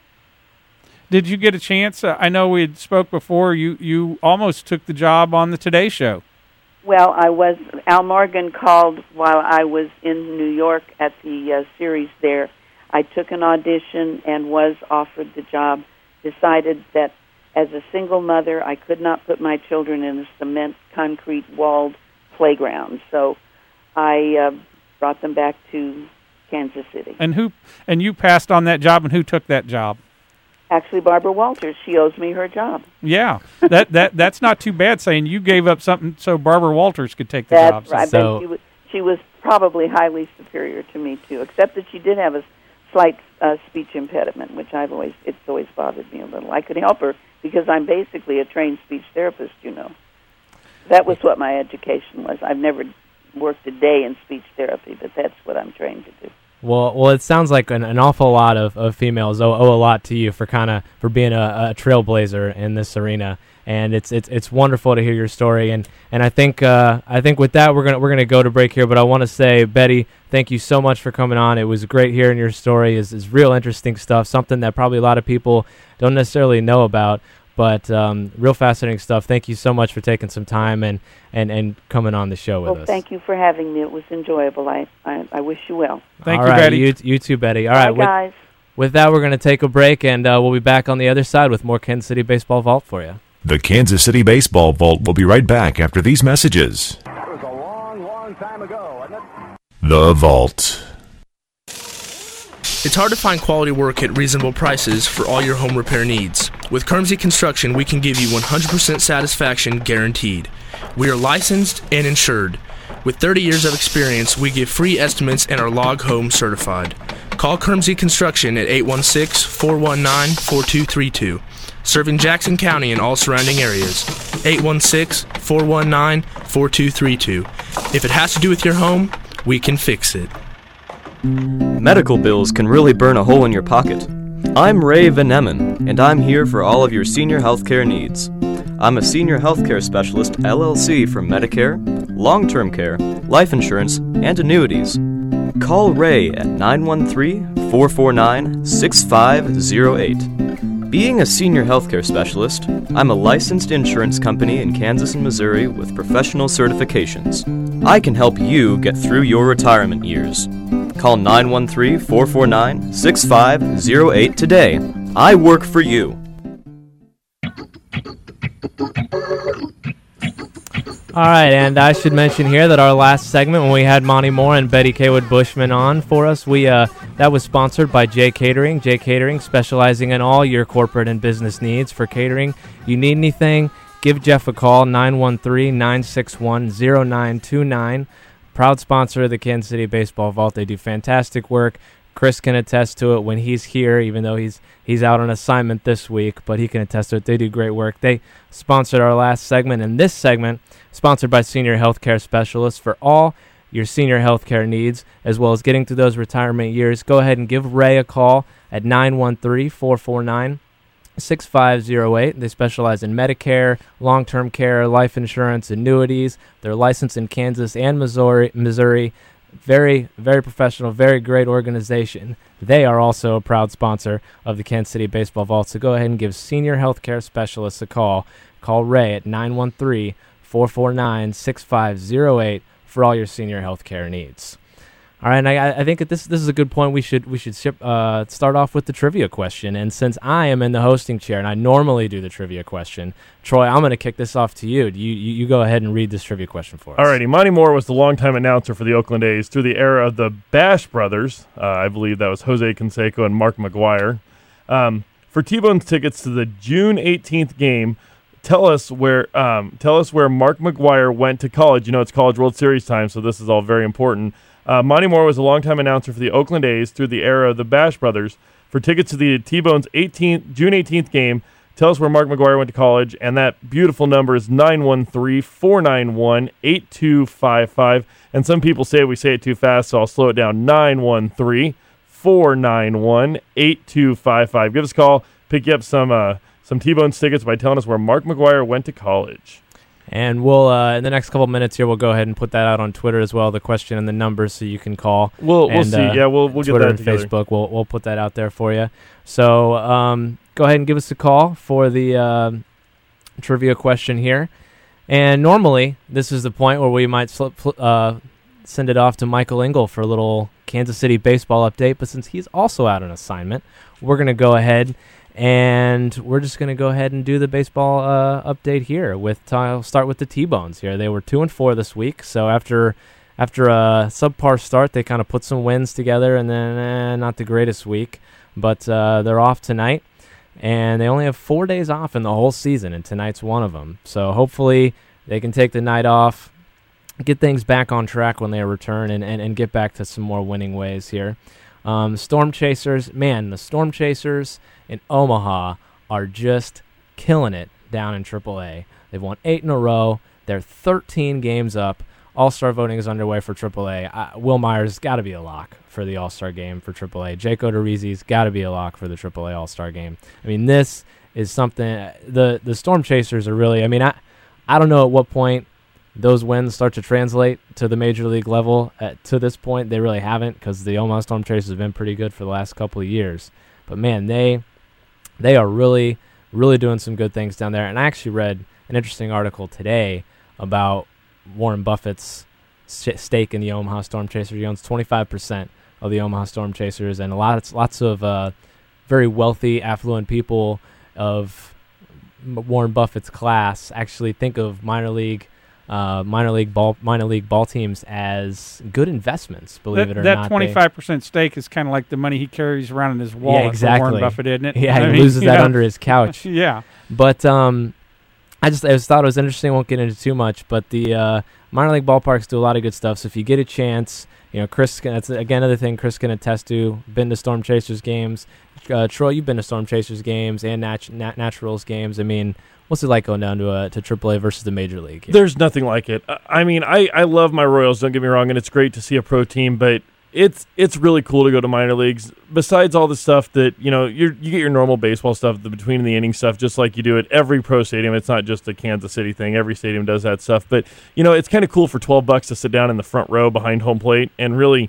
Did you get a chance? Uh, I know we had spoke before. You you almost took the job on the Today Show. Well, I was. Al Morgan called while I was in New York at the uh, series there. I took an audition and was offered the job. Decided that as a single mother, I could not put my children in a cement, concrete, walled playground. So I uh, brought them back to Kansas City. And who? And you passed on that job, and who took that job? Actually, Barbara Walters. She owes me her job. Yeah, that that that's not too bad. Saying you gave up something so Barbara Walters could take the That's job. right. So, But she was, she was probably highly superior to me too, except that she did have a slight uh, speech impediment, which I've always it's always bothered me a little. I could help her because I'm basically a trained speech therapist. You know, that was what my education was. I've never worked a day in speech therapy, but that's what I'm trained to do. Well, well, it sounds like an, an awful lot of, of females owe, owe a lot to you for kind of for being a, a trailblazer in this arena, and it's it's it's wonderful to hear your story. And, and I think uh, I think with that we're gonna we're gonna go to break here. But I want to say, Betty, thank you so much for coming on. It was great hearing your story. is is real interesting stuff, something that probably a lot of people don't necessarily know about. But um, real fascinating stuff. Thank you so much for taking some time and, and, and coming on the show with well, us. Thank you for having me. It was enjoyable. I I, I wish you well. Thank All you, right, Betty. You, you too, Betty. All Bye, right, with, guys. with that, we're going to take a break, and uh, we'll be back on the other side with more Kansas City Baseball Vault for you. The Kansas City Baseball Vault will be right back after these messages. That was a long, long time ago, wasn't it? The Vault. It's hard to find quality work at reasonable prices for all your home repair needs. With Kermsey Construction, we can give you one hundred percent satisfaction guaranteed. We are licensed and insured. With thirty years of experience, we give free estimates and are log home certified. Call Kermsey Construction at eight one six, four one nine, four two three two. Serving Jackson County and all surrounding areas. eight one six, four one nine, four two three two. If it has to do with your home, we can fix it. Medical bills can really burn a hole in your pocket. I'm Ray Veneman, and I'm here for all of your senior healthcare needs. I'm a senior healthcare specialist, L L C, for Medicare, long-term care, life insurance, and annuities. Call Ray at nine one three, four four nine, six five zero eight. Being a senior healthcare specialist, I'm a licensed insurance company in Kansas and Missouri with professional certifications. I can help you get through your retirement years. Call nine one three, four four nine, six five zero eight today. I work for you. All right, and I should mention here that our last segment, when we had Monty Moore and Betty Kaywood Bushman on for us, we uh, that was sponsored by J Catering. J Catering, specializing in all your corporate and business needs for catering. You need anything, give Jeff a call, nine one three, nine six one, zero nine two nine. Proud sponsor of the Kansas City Baseball Vault. They do fantastic work. Chris can attest to it when he's here, even though he's he's out on assignment this week, but he can attest to it. They do great work. They sponsored our last segment, and this segment, sponsored by Senior Healthcare Specialists for all your senior healthcare needs, as well as getting through those retirement years. Go ahead and give Ray a call at nine one three, four four nine, six five zero eight. They specialize in Medicare, long-term care, life insurance, annuities. They're licensed in Kansas and Missouri. Missouri. Very, very professional, very great organization. They are also a proud sponsor of the Kansas City Baseball Vault. So go ahead and give Senior Healthcare Specialists a call. Call Ray at nine one three, four four nine, six five zero eight for all your senior healthcare needs. All right, and I, I think that this this is a good point. We should we should ship, uh, start off with the trivia question. And since I am in the hosting chair and I normally do the trivia question, Troy, I'm going to kick this off to you. You, you. you go ahead and read this trivia question for us. All righty. Monty Moore was the longtime announcer for the Oakland A's through the era of the Bash Brothers. Uh, I believe that was Jose Canseco and Mark McGwire. Um, for T-Bone's tickets to the June eighteenth game, tell us where um, tell us where Mark McGwire went to college. You know, it's College World Series time, so this is all very important. Uh, Monty Moore was a longtime announcer for the Oakland A's through the era of the Bash Brothers. For tickets to the T-Bone's eighteenth, June eighteenth game, tell us where Mark McGwire went to college, and that beautiful number is nine one three, four nine one, eight two five five. And some people say we say it too fast, so I'll slow it down. nine one three, four nine one, eight two five five. Give us a call, pick you up some uh, some T-Bone's tickets by telling us where Mark McGwire went to college. And we'll, uh, in the next couple minutes here, we'll go ahead and put that out on Twitter as well, the question and the numbers, so you can call. We'll, we'll and, see. Uh, yeah, we'll, we'll Twitter get that and together. Facebook, we'll, we'll put that out there for you. So um, go ahead and give us a call for the uh, trivia question here. And normally, this is the point where we might slip, uh, send it off to Michael Engel for a little Kansas City baseball update. But since he's also out on assignment, we're going to go ahead and we're just going to go ahead and do the baseball uh, update here. With t- I'll start with the T-Bones here. They were two and four this week. So after after a subpar start, they kind of put some wins together, and then eh, not the greatest week. But uh, they're off tonight, and they only have four days off in the whole season, and tonight's one of them. So hopefully they can take the night off, get things back on track when they return, and, and, and get back to some more winning ways here. Um, Storm Chasers, man, the Storm Chasers in Omaha are just killing it down in triple A. They've won eight in a row. They're thirteen games up. All-Star voting is underway for triple A. Uh, Will Myers has got to be a lock for the All-Star game for triple A. Jake Odorizzi's got to be a lock for the triple A All-Star game. I mean, this is something the the Storm Chasers are really, I mean, I, I don't know at what point those wins start to translate to the major league level. At, to this point, they really haven't, because the Omaha Storm Chasers have been pretty good for the last couple of years. But, man, they they are really, really doing some good things down there. And I actually read an interesting article today about Warren Buffett's stake in the Omaha Storm Chasers. He owns twenty-five percent of the Omaha Storm Chasers, and lots lots of uh, very wealthy, affluent people of Warren Buffett's class actually think of minor league. Uh, minor league ball, minor league ball teams as good investments. Believe that, it or that not, that twenty-five percent stake is kind of like the money he carries around in his wallet. Yeah, exactly. For Warren Buffett, isn't it? Yeah, I he mean, loses that know. under his couch. Yeah, but um, I just I just thought it was interesting. I won't get into too much, but the uh, minor league ballparks do a lot of good stuff. So if you get a chance, you know, Chris can, that's again another thing Chris can attest to. Been to Storm Chasers games. Uh, Troy, you've been to Storm Chasers games and nat- nat- Naturals games. I mean, what's it like going down to a, to triple A versus the Major League? There's nothing like it. I mean, I, I love my Royals, don't get me wrong, and it's great to see a pro team, but it's it's really cool to go to minor leagues. Besides all the stuff that, you know, you you get your normal baseball stuff, the between the innings stuff, just like you do at every pro stadium. It's not just a Kansas City thing. Every stadium does that stuff. But, you know, it's kind of cool for twelve bucks to sit down in the front row behind home plate and really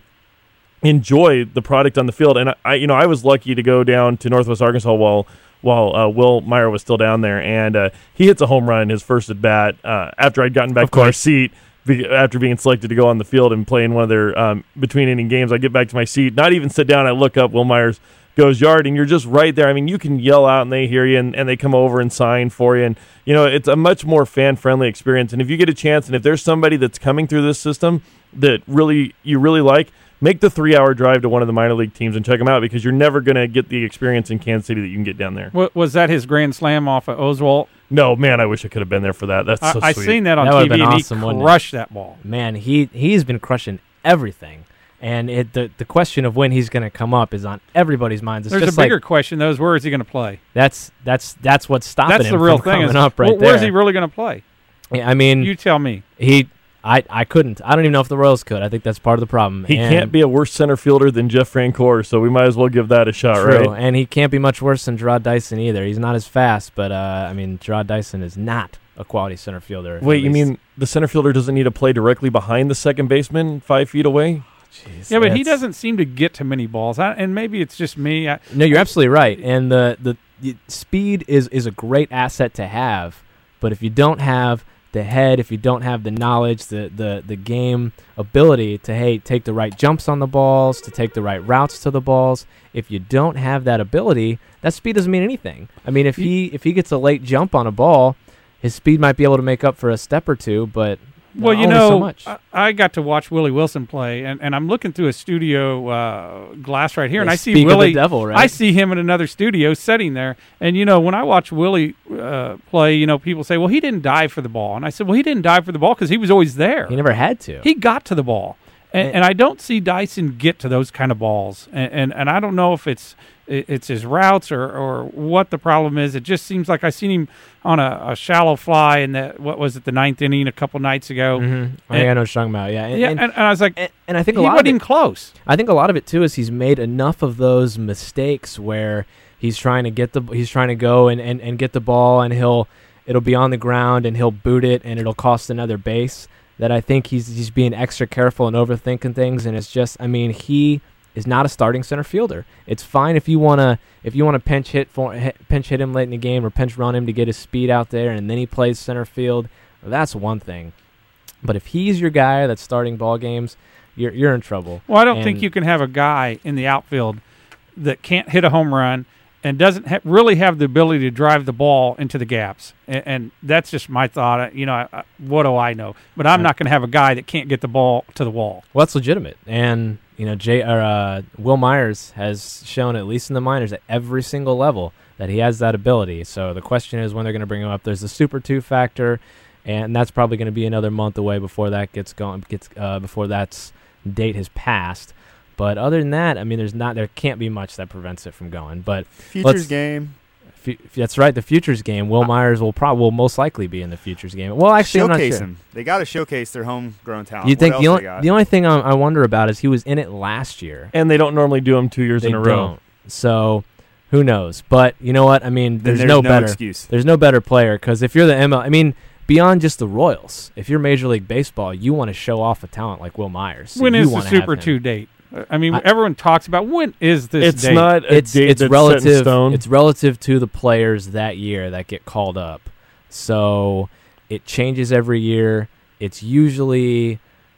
enjoy the product on the field. And, I, you know, I was lucky to go down to Northwest Arkansas while while uh, Will Meyer was still down there, and uh, he hits a home run in his first at-bat uh, after I'd gotten back to my seat be- after being selected to go on the field and play in one of their um, between-inning games. I get back to my seat, not even sit down, I look up, Will Myers goes yard, and you're just right there. I mean, you can yell out, and they hear you, and, and they come over and sign for you, and, you know, it's a much more fan-friendly experience. And if you get a chance, and if there's somebody that's coming through this system that really you really like, make the three-hour drive to one of the minor league teams and check them out, because you're never going to get the experience in Kansas City that you can get down there. What, was that his grand slam off of Oswalt? No, man, I wish I could have been there for that. That's so I, I sweet. seen that on that T V, been and awesome, he wouldn't it? crushed that ball. Man, he he's been crushing everything. And it, the the question of when he's going to come up is on everybody's minds. It's There's just a bigger like, question, though, is where is he going to play? That's that's that's what's stopping That's him the real from thing. coming Is, up right wh- where's there. he really going to play? Yeah, I mean, you tell me. He, I, I couldn't. I don't even know if the Royals could. I think that's part of the problem. He and can't be a worse center fielder than Jeff Francoeur, so we might as well give that a shot, true. right? And he can't be much worse than Gerard Dyson either. He's not as fast, but uh, I mean, Gerard Dyson is not a quality center fielder. Wait, you mean the center fielder doesn't need to play directly behind the second baseman, five feet away? Jeez, yeah, but he doesn't seem to get to many balls, I, and maybe it's just me. I, no, you're absolutely right. And the, the the speed is is a great asset to have, but if you don't have the head, if you don't have the knowledge, the, the, the game ability to, hey, take the right jumps on the balls, to take the right routes to the balls, if you don't have that ability, that speed doesn't mean anything. I mean, if he if he gets a late jump on a ball, his speed might be able to make up for a step or two, but well, you only know, so much. I, I got to watch Willie Wilson play, and, and I'm looking through a studio uh, glass right here, Yeah, and I see speak of the Willie. devil, right? I see him in another studio sitting there, and you know, when I watch Willie uh, play, you know, people say, "Well, he didn't dive for the ball," and I said, "Well, he didn't dive for the ball because he was always there. He never had to. He got to the ball." And, And- and I don't see Dyson get to those kind of balls, and and, and I don't know if it's it, it's his routes or, or what the problem is. It just seems like I seen him on a, a shallow fly in the what was it the ninth inning a couple nights ago. Mm-hmm. I think I know what you're talking about. Yeah, and, yeah, and, and, and I was like, and, and I think a he lot wasn't of it, even close. I think a lot of it too is he's made enough of those mistakes where he's trying to get the he's trying to go and, and, and get the ball, and he'll it'll be on the ground and he'll boot it and it'll cost another base. That I think he's he's being extra careful and overthinking things, and it's just, I mean, he is not a starting center fielder. It's fine if you wanna if you wanna pinch hit for hit, pinch hit him late in the game or pinch run him to get his speed out there, and then he plays center field. That's one thing, but if he's your guy that's starting ball games, you're you're in trouble. Well, I don't And think you can have a guy in the outfield that can't hit a home run and doesn't ha- really have the ability to drive the ball into the gaps. And, and that's just my thought. You know, I, I, what do I know? But I'm not going to have a guy that can't get the ball to the wall. Well, that's legitimate. And, you know, Jay, or, uh, Will Myers has shown, at least in the minors, at every single level, that he has that ability. So the question is when they're going to bring him up. There's the Super two factor, and that's probably going to be another month away before that gets going, gets uh, before that's date has passed. But other than that, I mean, there's not, there can't be much that prevents it from going. But futures game. F- that's right, the futures game. Will Myers will probably will most likely be in the futures game. Well, actually, I'm not showcase sure. him. They got to showcase their homegrown talent. You think what the else only they got? the only thing I, I wonder about is he was in it last year, And they don't normally do them two years they in a row. don't. So who knows? But you know what? I mean, Then there's, there's no, no better excuse. There's no better player, because if you're the M L, I mean, beyond just the Royals, if you're Major League Baseball, you want to show off a talent like Will Myers. So when you is the wanna have Super him. two date? I mean, I- everyone talks about when is this It's date? not a It's date it's that's relative. set in stone. It's relative to the players that year that get called up. So it changes every year. It's usually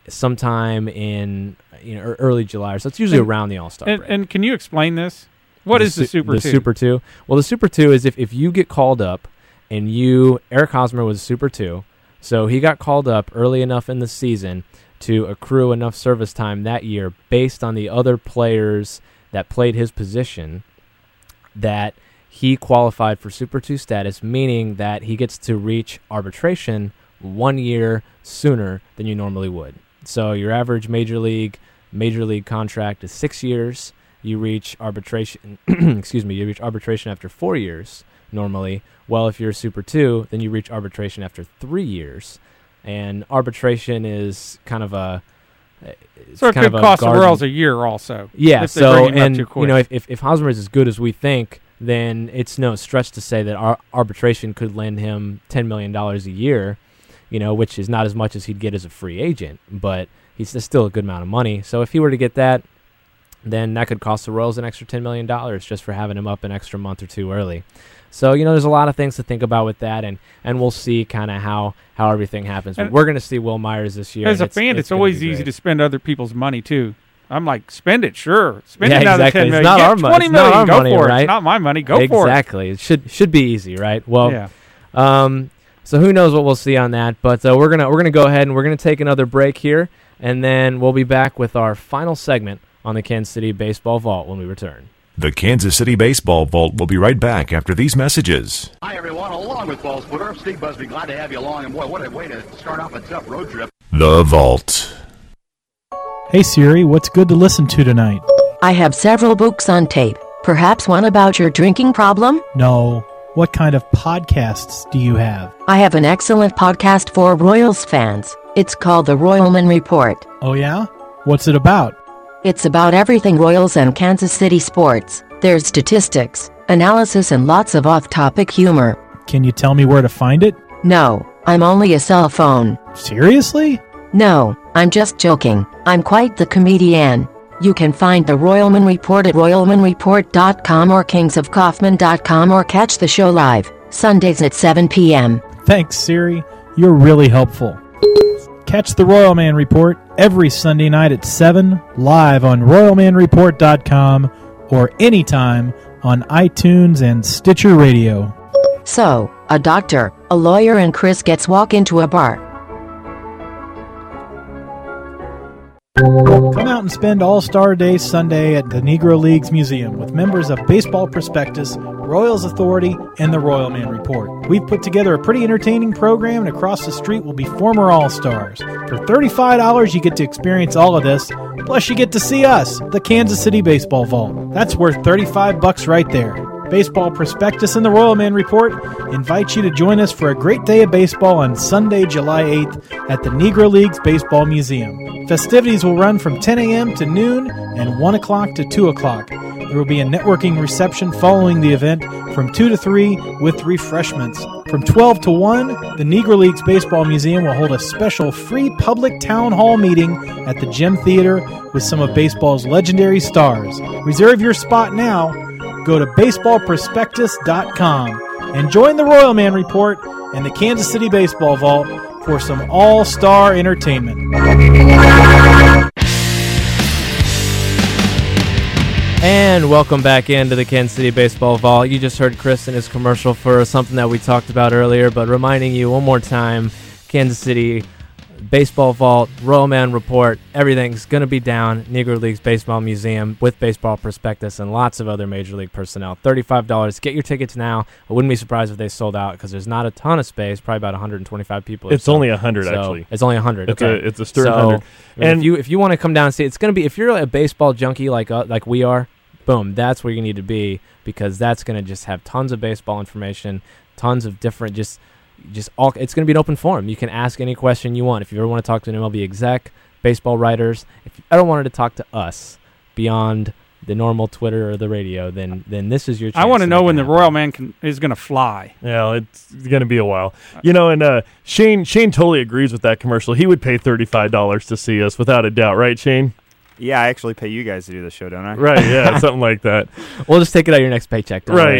sometime in you know early July. So it's usually and, around the All-Star and, break. And can you explain this? What the is the su- Super the Two? Super Two? Well, the Super Two is if, if you get called up and you Eric Hosmer was Super Two, so he got called up early enough in the season to accrue enough service time that year based on the other players that played his position that he qualified for Super two status, meaning that he gets to reach arbitration one year sooner than you normally would. So your average major league major league contract is six years. You reach arbitration excuse me, you reach arbitration after four years normally. Well, if you're Super two, then you reach arbitration after three years. And arbitration is kind of a so it kind could of cost the garden. Royals a year also. Yeah, if they so bring him up and too you quick. know if, if if Hosmer is as good as we think, then it's no stretch to say that our arbitration could lend him ten million dollars a year, you know, which is not as much as he'd get as a free agent, but he's that's still a good amount of money. So if he were to get that, then that could cost the Royals an extra ten million dollars just for having him up an extra month or two early. So, you know, there's a lot of things to think about with that, and, and we'll see kind of how, how everything happens. But And we're going to see Will Myers this year. As a and fan, it's, gonna always be easy great. to spend other people's money too. I'm like, spend it, sure. Spend Yeah, another exactly. ten It's million. not Get our money. twenty It's million. not our Go money, for it. right? It's not my money. Go for it. Exactly. It should should be easy, right? Well, Yeah. um, so who knows what we'll see on that? But uh, we're gonna we're gonna go ahead and we're gonna take another break here, and then we'll be back with our final segment on the Kansas City Baseball Vault when we return. The Kansas City Baseball Vault will be right back after these messages. Hi, everyone. Along with Ball Splitter, Steve Busby. Glad to have you along. And boy, what a way to start off a tough road trip. The Vault. Hey Siri, what's good to listen to tonight? I have several books on tape. Perhaps one about your drinking problem? No. What kind of podcasts do you have? I have an excellent podcast for Royals fans. It's called The Royalman Report. Oh yeah? What's it about? It's about everything Royals and Kansas City sports. There's statistics, analysis, and lots of off-topic humor. Can you tell me where to find it? No, I'm only a cell phone. Seriously? No, I'm just joking. I'm quite the comedian. You can find the Royalman Report at royalman report dot com or kings of kaufman dot com or catch the show live, Sundays at seven p.m. Thanks, Siri. You're really helpful. Catch the Royal Man Report every Sunday night at seven, live on royal man report dot com or anytime on iTunes and Stitcher Radio. So, a doctor, a lawyer, and Chris Getz walk into a bar. Come out and spend All-Star Day Sunday at the Negro Leagues Museum with members of Baseball Prospectus, Royals Authority, and the Royal Man Report. We've put together a pretty entertaining program, and across the street will be former All-Stars. For thirty-five dollars, you get to experience all of this, plus you get to see us, the Kansas City Baseball Vault. That's worth thirty-five bucks right there. Baseball Prospectus and the Royal Man Report invite you to join us for a great day of baseball on Sunday, July eighth at the Negro Leagues Baseball Museum. Festivities will run from ten a.m. to noon and one o'clock to two o'clock. There will be a networking reception following the event from two to three with refreshments. From twelve to one, the Negro Leagues Baseball Museum will hold a special free public town hall meeting at the Gem Theater with some of baseball's legendary stars. Reserve your spot now. Go to baseball prospectus dot com and join the Royal Man Report and the Kansas City Baseball Vault for some all-star entertainment. And welcome back into the Kansas City Baseball Vault. You just heard Chris in his commercial for something that we talked about earlier, but reminding you one more time, Kansas City Baseball Vault, Royal Man Report, everything's going to be down Negro Leagues Baseball Museum with Baseball Prospectus and lots of other Major League personnel. thirty-five dollars. Get your tickets now. I wouldn't be surprised if they sold out because there's not a ton of space, probably about one hundred twenty-five people. Or It's so. only one hundred, So actually. It's only one hundred. It's okay. a- it's a stern so, one hundred. And And- if you if you want to come down and see, it's going to be, if you're a baseball junkie like uh, like we are, boom, that's where you need to be because that's going to just have tons of baseball information, tons of different just just all. It's going to be an open forum. You can ask any question you want. If you ever want to talk to an M L B exec, baseball writers, if you ever wanted to talk to us beyond the normal Twitter or the radio, then then this is your chance. I want to know make when it the Royal Man can, is going to fly. Yeah, it's going to be a while. You know, and uh, Shane Shane totally agrees with that commercial. He would pay thirty-five dollars to see us without a doubt, right, Shane? Yeah, I actually pay you guys to do the show, don't I? Right, yeah, something like that. We'll just take it out of your next paycheck. Don't Right. worry.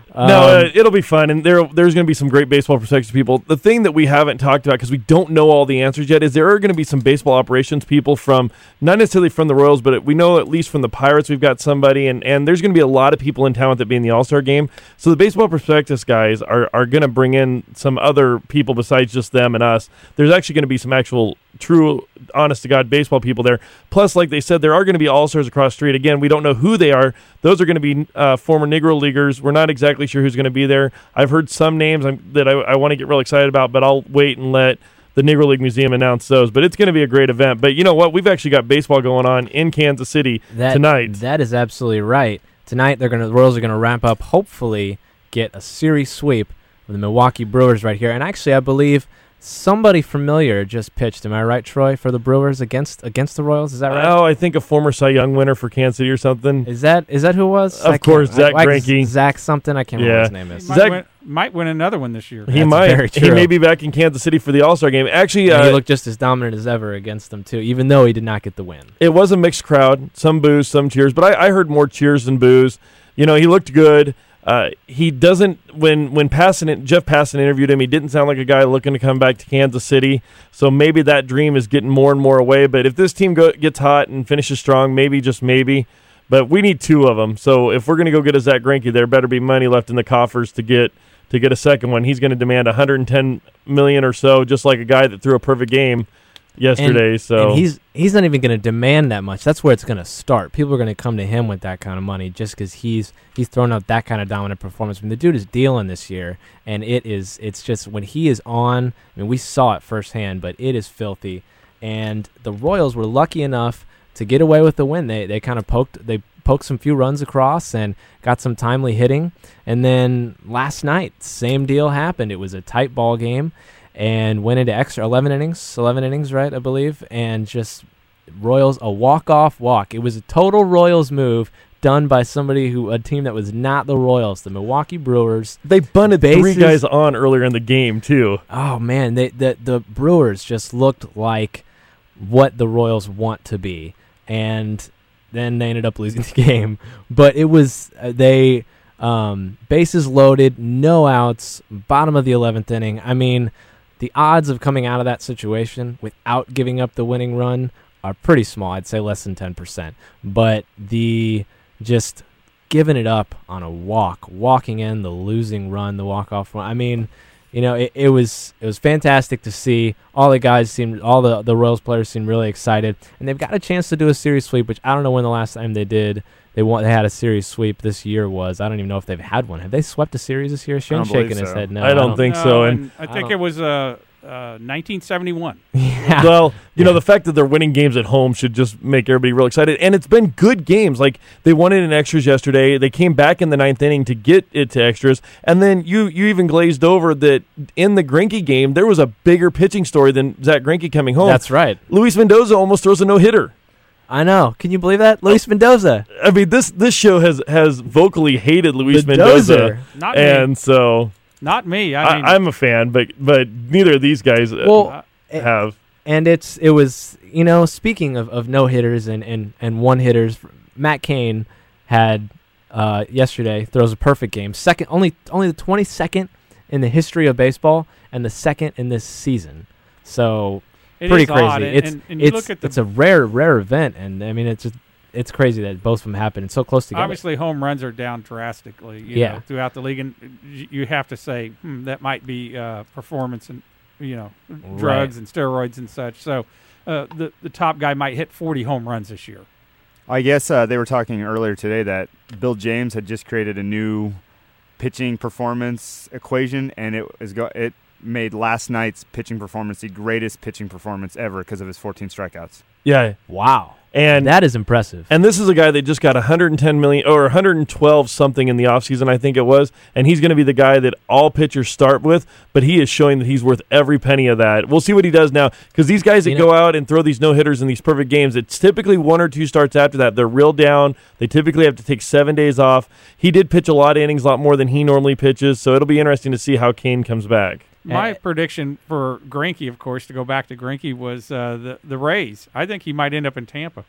Um, no, uh, it'll be fun, and there there's going to be some great baseball perspective people. The thing that we haven't talked about, because we don't know all the answers yet, is there are going to be some baseball operations people from, not necessarily from the Royals, but we know at least from the Pirates we've got somebody, and, and there's going to be a lot of people in town with it being the All-Star Game. So the baseball prospectus guys are, are going to bring in some other people besides just them and us. There's actually going to be some actual true, honest-to-God baseball people there. Plus, like they said, there are going to be All-Stars across the street. Again, we don't know who they are. Those are going to be uh, former Negro Leaguers. We're not exactly sure who's going to be there. I've heard some names I'm, that I, I want to get real excited about, but I'll wait and let the Negro League Museum announce those. But it's going to be a great event. But you know what? We've actually got baseball going on in Kansas City that, tonight. That is absolutely right. Tonight, they're going to the Royals are going to wrap up, hopefully get a series sweep with the Milwaukee Brewers right here. And actually, I believe somebody familiar just pitched. Am I right, Troy, for the Brewers against against the Royals? Is that right? Oh, I think a former Cy Young winner for Kansas City or something. Is that is that who it was? Of course, Zach Greinke. Zach something. I can't yeah. remember what his name is. Might, Zach win, might win another one this year. He That's might. Very true. He may be back in Kansas City for the All-Star game. Actually, and uh, he looked just as dominant as ever against them too, even though he did not get the win. It was a mixed crowd. Some boos, some cheers. But I, I heard more cheers than boos. You know, he looked good. Uh, he doesn't, when when Passan, Jeff Passan interviewed him, he didn't sound like a guy looking to come back to Kansas City. So maybe that dream is getting more and more away. But if this team go, gets hot and finishes strong, maybe, just maybe. But we need two of them. So if we're going to go get a Zach Greinke, there better be money left in the coffers to get to get a second one. He's going to demand one hundred ten million dollars or so, just like a guy that threw a perfect game yesterday. And, so and he's he's not even going to demand that much. That's where it's going to start. People are going to come to him with that kind of money just because he's he's thrown out that kind of dominant performance. I mean, the dude is dealing this year, and it is it's just when he is on. I mean, we saw it firsthand, but it is filthy. And the Royals were lucky enough to get away with the win. They they kind of poked they poked some few runs across and got some timely hitting. And then last night, same deal happened. It was a tight ball game. And went into extra eleven innings, eleven innings, right, I believe, and just Royals, a walk-off walk. It was a total Royals move done by somebody who, a team that was not the Royals, the Milwaukee Brewers. They bunted bases. three guys on earlier in the game, too. Oh, man, they, the, the Brewers just looked like what the Royals want to be, and then they ended up losing the game. But it was, uh, they, um, bases loaded, no outs, bottom of the eleventh inning. I mean, the odds of coming out of that situation without giving up the winning run are pretty small. I'd say less than ten percent. But the just giving it up on a walk, walking in the losing run, the walk-off run. I mean, you know, it, it was it was fantastic to see. All the guys seemed, all the, the Royals players seemed really excited. And they've got a chance to do a series sweep, which I don't know when the last time they did. They want they had a series sweep this year was. I don't even know if they've had one. Have they swept a series this year? Shane's shaking so. his head no. I don't, I don't think no, so. And and I think I it was uh, uh, nineteen seventy-one. Yeah. Well, you yeah. know, the fact that they're winning games at home should just make everybody real excited. And it's been good games. Like, they won it in extras yesterday. They came back in the ninth inning to get it to extras. And then you you even glazed over that in the Greinke game, there was a bigger pitching story than Zach Greinke coming home. That's right. Luis Mendoza almost throws a no-hitter. I know. Can you believe that? Luis Mendoza. I mean, this this show has, has vocally hated Luis Mendoza. Mendoza. Not and me. so Not me. I I, mean, I'm a fan, but but neither of these guys uh, Well, have. And it's it was, you know, speaking of, of no-hitters and, and, and one-hitters, Matt Cain had uh, yesterday throws a perfect game. Second, only only the twenty-second in the history of baseball and the second in this season. So It pretty is crazy. odd, and- it's and- and you it's look at the- it's a rare rare event, and I mean it's just it's crazy that both of them happen and so close together. obviously, home runs are down drastically. You Yeah. know, throughout the league, and y- you have to say hmm, that might be uh, performance and you know drugs Right. and steroids and such. So uh, the the top guy might hit forty home runs this year. I guess uh, they were talking earlier today that Bill James had just created a new pitching performance equation, and it is go- it made last night's pitching performance the greatest pitching performance ever because of his fourteen strikeouts. Yeah. Wow. And that is impressive. And this is a guy that just got one hundred ten million or one hundred twelve something in the offseason, I think it was. And he's going to be the guy that all pitchers start with, but he is showing that he's worth every penny of that. We'll see what he does now, because these guys that You go know- out and throw these no-hitters in these perfect games, it's typically one or two starts after that. They're real down. They typically have to take seven days off. He did pitch a lot of innings, a lot more than he normally pitches, so it'll be interesting to see how Cain comes back. My Uh, prediction for Greinke, of course, to go back to Greinke, was uh, the the Rays. I think he might end up in Tampa.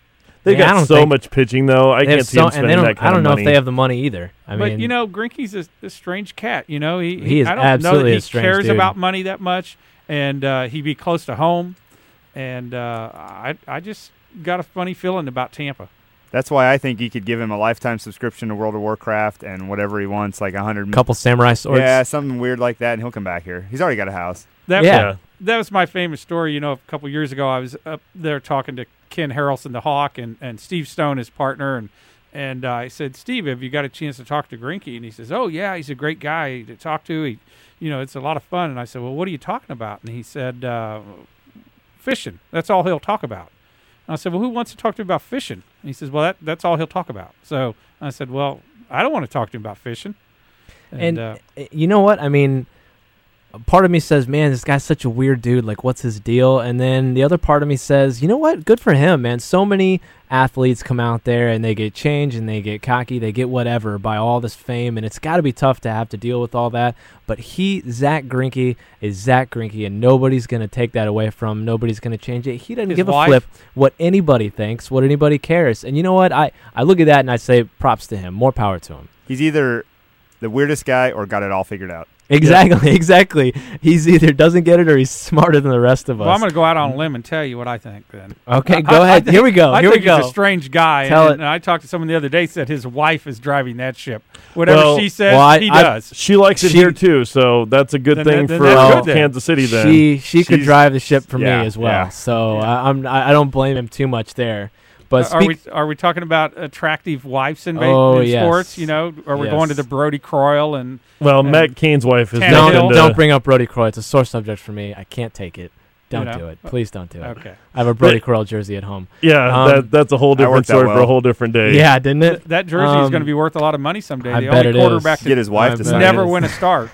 They Yeah, I got don't so think- much pitching though. I They have can't see so- them and spending they don't- that kind I don't of know money. if they have the money either. I but mean, you know, Greinke's a, a strange cat. You know, he He is I don't absolutely know that a he strange cares dude. about money that much, and uh, he'd be close to home. And uh, I I just got a funny feeling about Tampa. That's why I think you could give him a lifetime subscription to World of Warcraft and whatever he wants, like a hundred. Couple samurai swords. Yeah, something weird like that, and he'll come back here. He's already got a house. That, Yeah. that was my famous story. You know, a couple years ago, I was up there talking to Ken Harrelson, the Hawk, and, and Steve Stone, his partner, and and uh, I said, Steve, have you got a chance to talk to Greinke? And he says, oh yeah, he's a great guy to talk to. He, you know, it's a lot of fun. And I said, well, what are you talking about? And he said, uh, fishing. That's all he'll talk about. And I said, well, who wants to talk to him about fishing? And he says, well, that that's all he'll talk about. So I said, well, I don't want to talk to him about fishing. And, uh, you know what? I mean, part of me says, man, this guy's such a weird dude. Like, what's his deal? And then the other part of me says, you know what? Good for him, man. So many athletes come out there and they get changed and they get cocky. They get whatever by all this fame. And it's got to be tough to have to deal with all that. But he, Zach Greinke, is Zach Greinke, and nobody's going to take that away from him. Nobody's going to change it. He doesn't His give a wife- flip what anybody thinks, what anybody cares. And you know what? I, I look at that and I say props to him. More power to him. He's either the weirdest guy or got it all figured out. Exactly, exactly. He's either doesn't get it or he's smarter than the rest of us. well, I'm going to go out on a limb and tell you what I think then. Okay, go I- I ahead. think- Here we go. I Here think we go. he's a strange guy. Tell and, it. and I talked to someone the other day, said his wife is driving that ship. Whatever Well- she says, well, I- he I- does. She likes it She- here too, so that's a good Then thing that- then for that's uh, good then. Kansas City. Then She she could She's- drive the ship for yeah, me as well. yeah. So I, I'm I I don't blame him too much there. But are speak, we are we talking about attractive wives in, ba- Oh, in yes. sports? You know, are we Yes. going to the Brody Croyle and well, and Matt Cain's wife is Tannehill? not don't into- don't bring up Brody Croyle. It's a sore subject for me. I can't take it. Don't You know? do it. Please don't do it. Okay. I have a Brody Croyle jersey at home. Yeah, Um, that that's a whole that different worked out story for well. a whole different day. Yeah, didn't it? that jersey is Um, going to be worth a lot of money someday? I the bet only it quarterback is. to Get his wife I to bet sign it never is. win a start.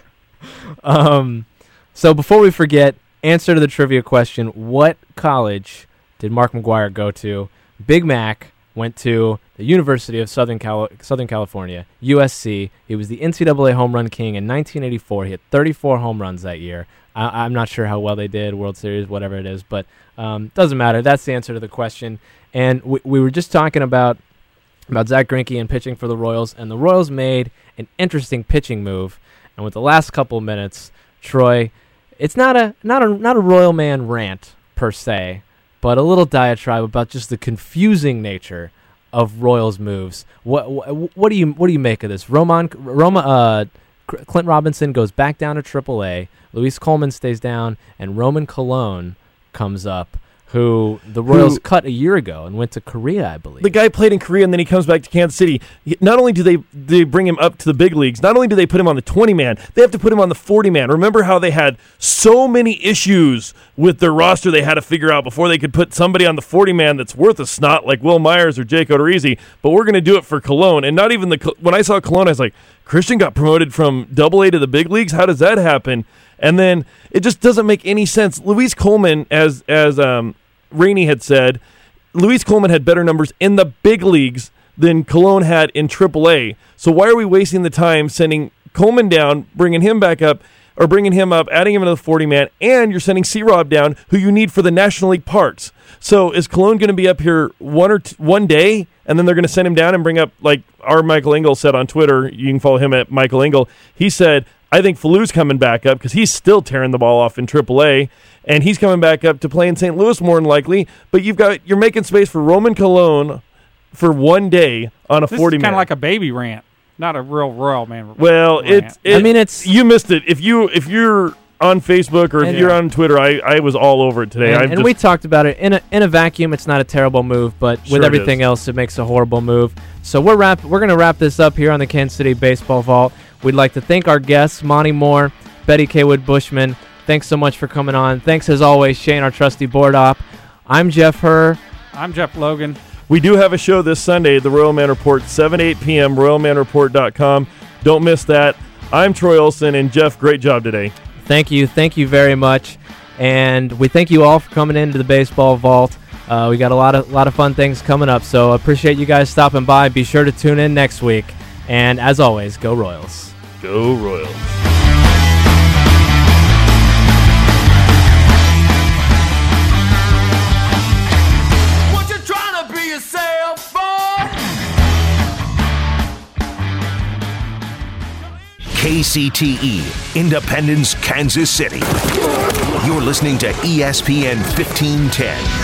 Um, so before we forget, answer to the trivia question: what college did Mark McGuire go to? Big Mac went to the University of Southern Cal- Southern California, U S C. He was the N C double A home run king in nineteen eighty-four. He had thirty-four home runs that year. I- I'm not sure how well they did, World Series, whatever it is, but um, doesn't matter. That's the answer to the question. And we, we were just talking about about Zach Greinke and pitching for the Royals, and the Royals made an interesting pitching move. And with the last couple of minutes, Troy, it's not a not a not a Royal man rant per se, but a little diatribe about just the confusing nature of Royals moves. What what, what do you what do you make of this? Roman Roma uh, Clint Robinson goes back down to triple A. Luis Coleman stays down, and Roman Colon comes up, who the Royals Who- cut a year ago and went to Korea, I believe. The guy played in Korea and then he comes back to Kansas City. He- Not only do they they bring him up to the big leagues, not only do they put him on the twenty man, they have to put him on the forty man. Remember how they had so many issues with their roster they had to figure out before they could put somebody on the forty man that's worth a snot like Will Myers or Jake Odorizzi, but we're going to do it for Cologne. And not even the when I saw Cologne, I was like, Christian got promoted from double A to the big leagues? How does that happen? And then it just doesn't make any sense. Luis Coleman, as as um, Rainey had said, Luis Coleman had better numbers in the big leagues than Cologne had in triple A. So why are we wasting the time sending Coleman down, bringing him back up, or bringing him up, adding him into the forty man, and you're sending C-Rob down, who you need for the National League parks? So is Cologne going to be up here one or t- one day, and then they're going to send him down and bring up, like our Michael Engel said on Twitter, you can follow him at Michael Engel, he said, I think Falou's coming back up because he's still tearing the ball off in triple A, and he's coming back up to play in Saint Louis more than likely. But you've got you're making space for Roman Colon for one day on a This forty is man. kind of like a baby rant, not a real Royal man. well, rant. it's it, I mean, it's- you missed it. If you if you're on Facebook or if And- you're on Twitter, I, I was all over it today. And, I'm and just, we talked about it in a in a vacuum. It's not a terrible move, but Sure with it everything is. else, it makes a horrible move. So we're wrap we're gonna wrap this up here on the Kansas City Baseball Vault. We'd like to thank our guests, Monty Moore, Betty Kaywood Bushman. Thanks so much for coming on. Thanks as always, Shane, our trusty board op. I'm Jeff Herr. I'm Jeff Logan. We do have a show this Sunday, the Royal Man Report, seven to eight p.m., royal man report dot com. Don't miss that. I'm Troy Olson, and Jeff, great job today. Thank you. Thank you very much. And we thank you all for coming into the Baseball Vault. Uh, we got a lot of lot of fun things coming up, so appreciate you guys stopping by. Be sure to tune in next week. And as always, go Royals. Go Royals. What you trying to be yourself? K C T E, Independence, Kansas City. You're listening to E S P N fifteen ten.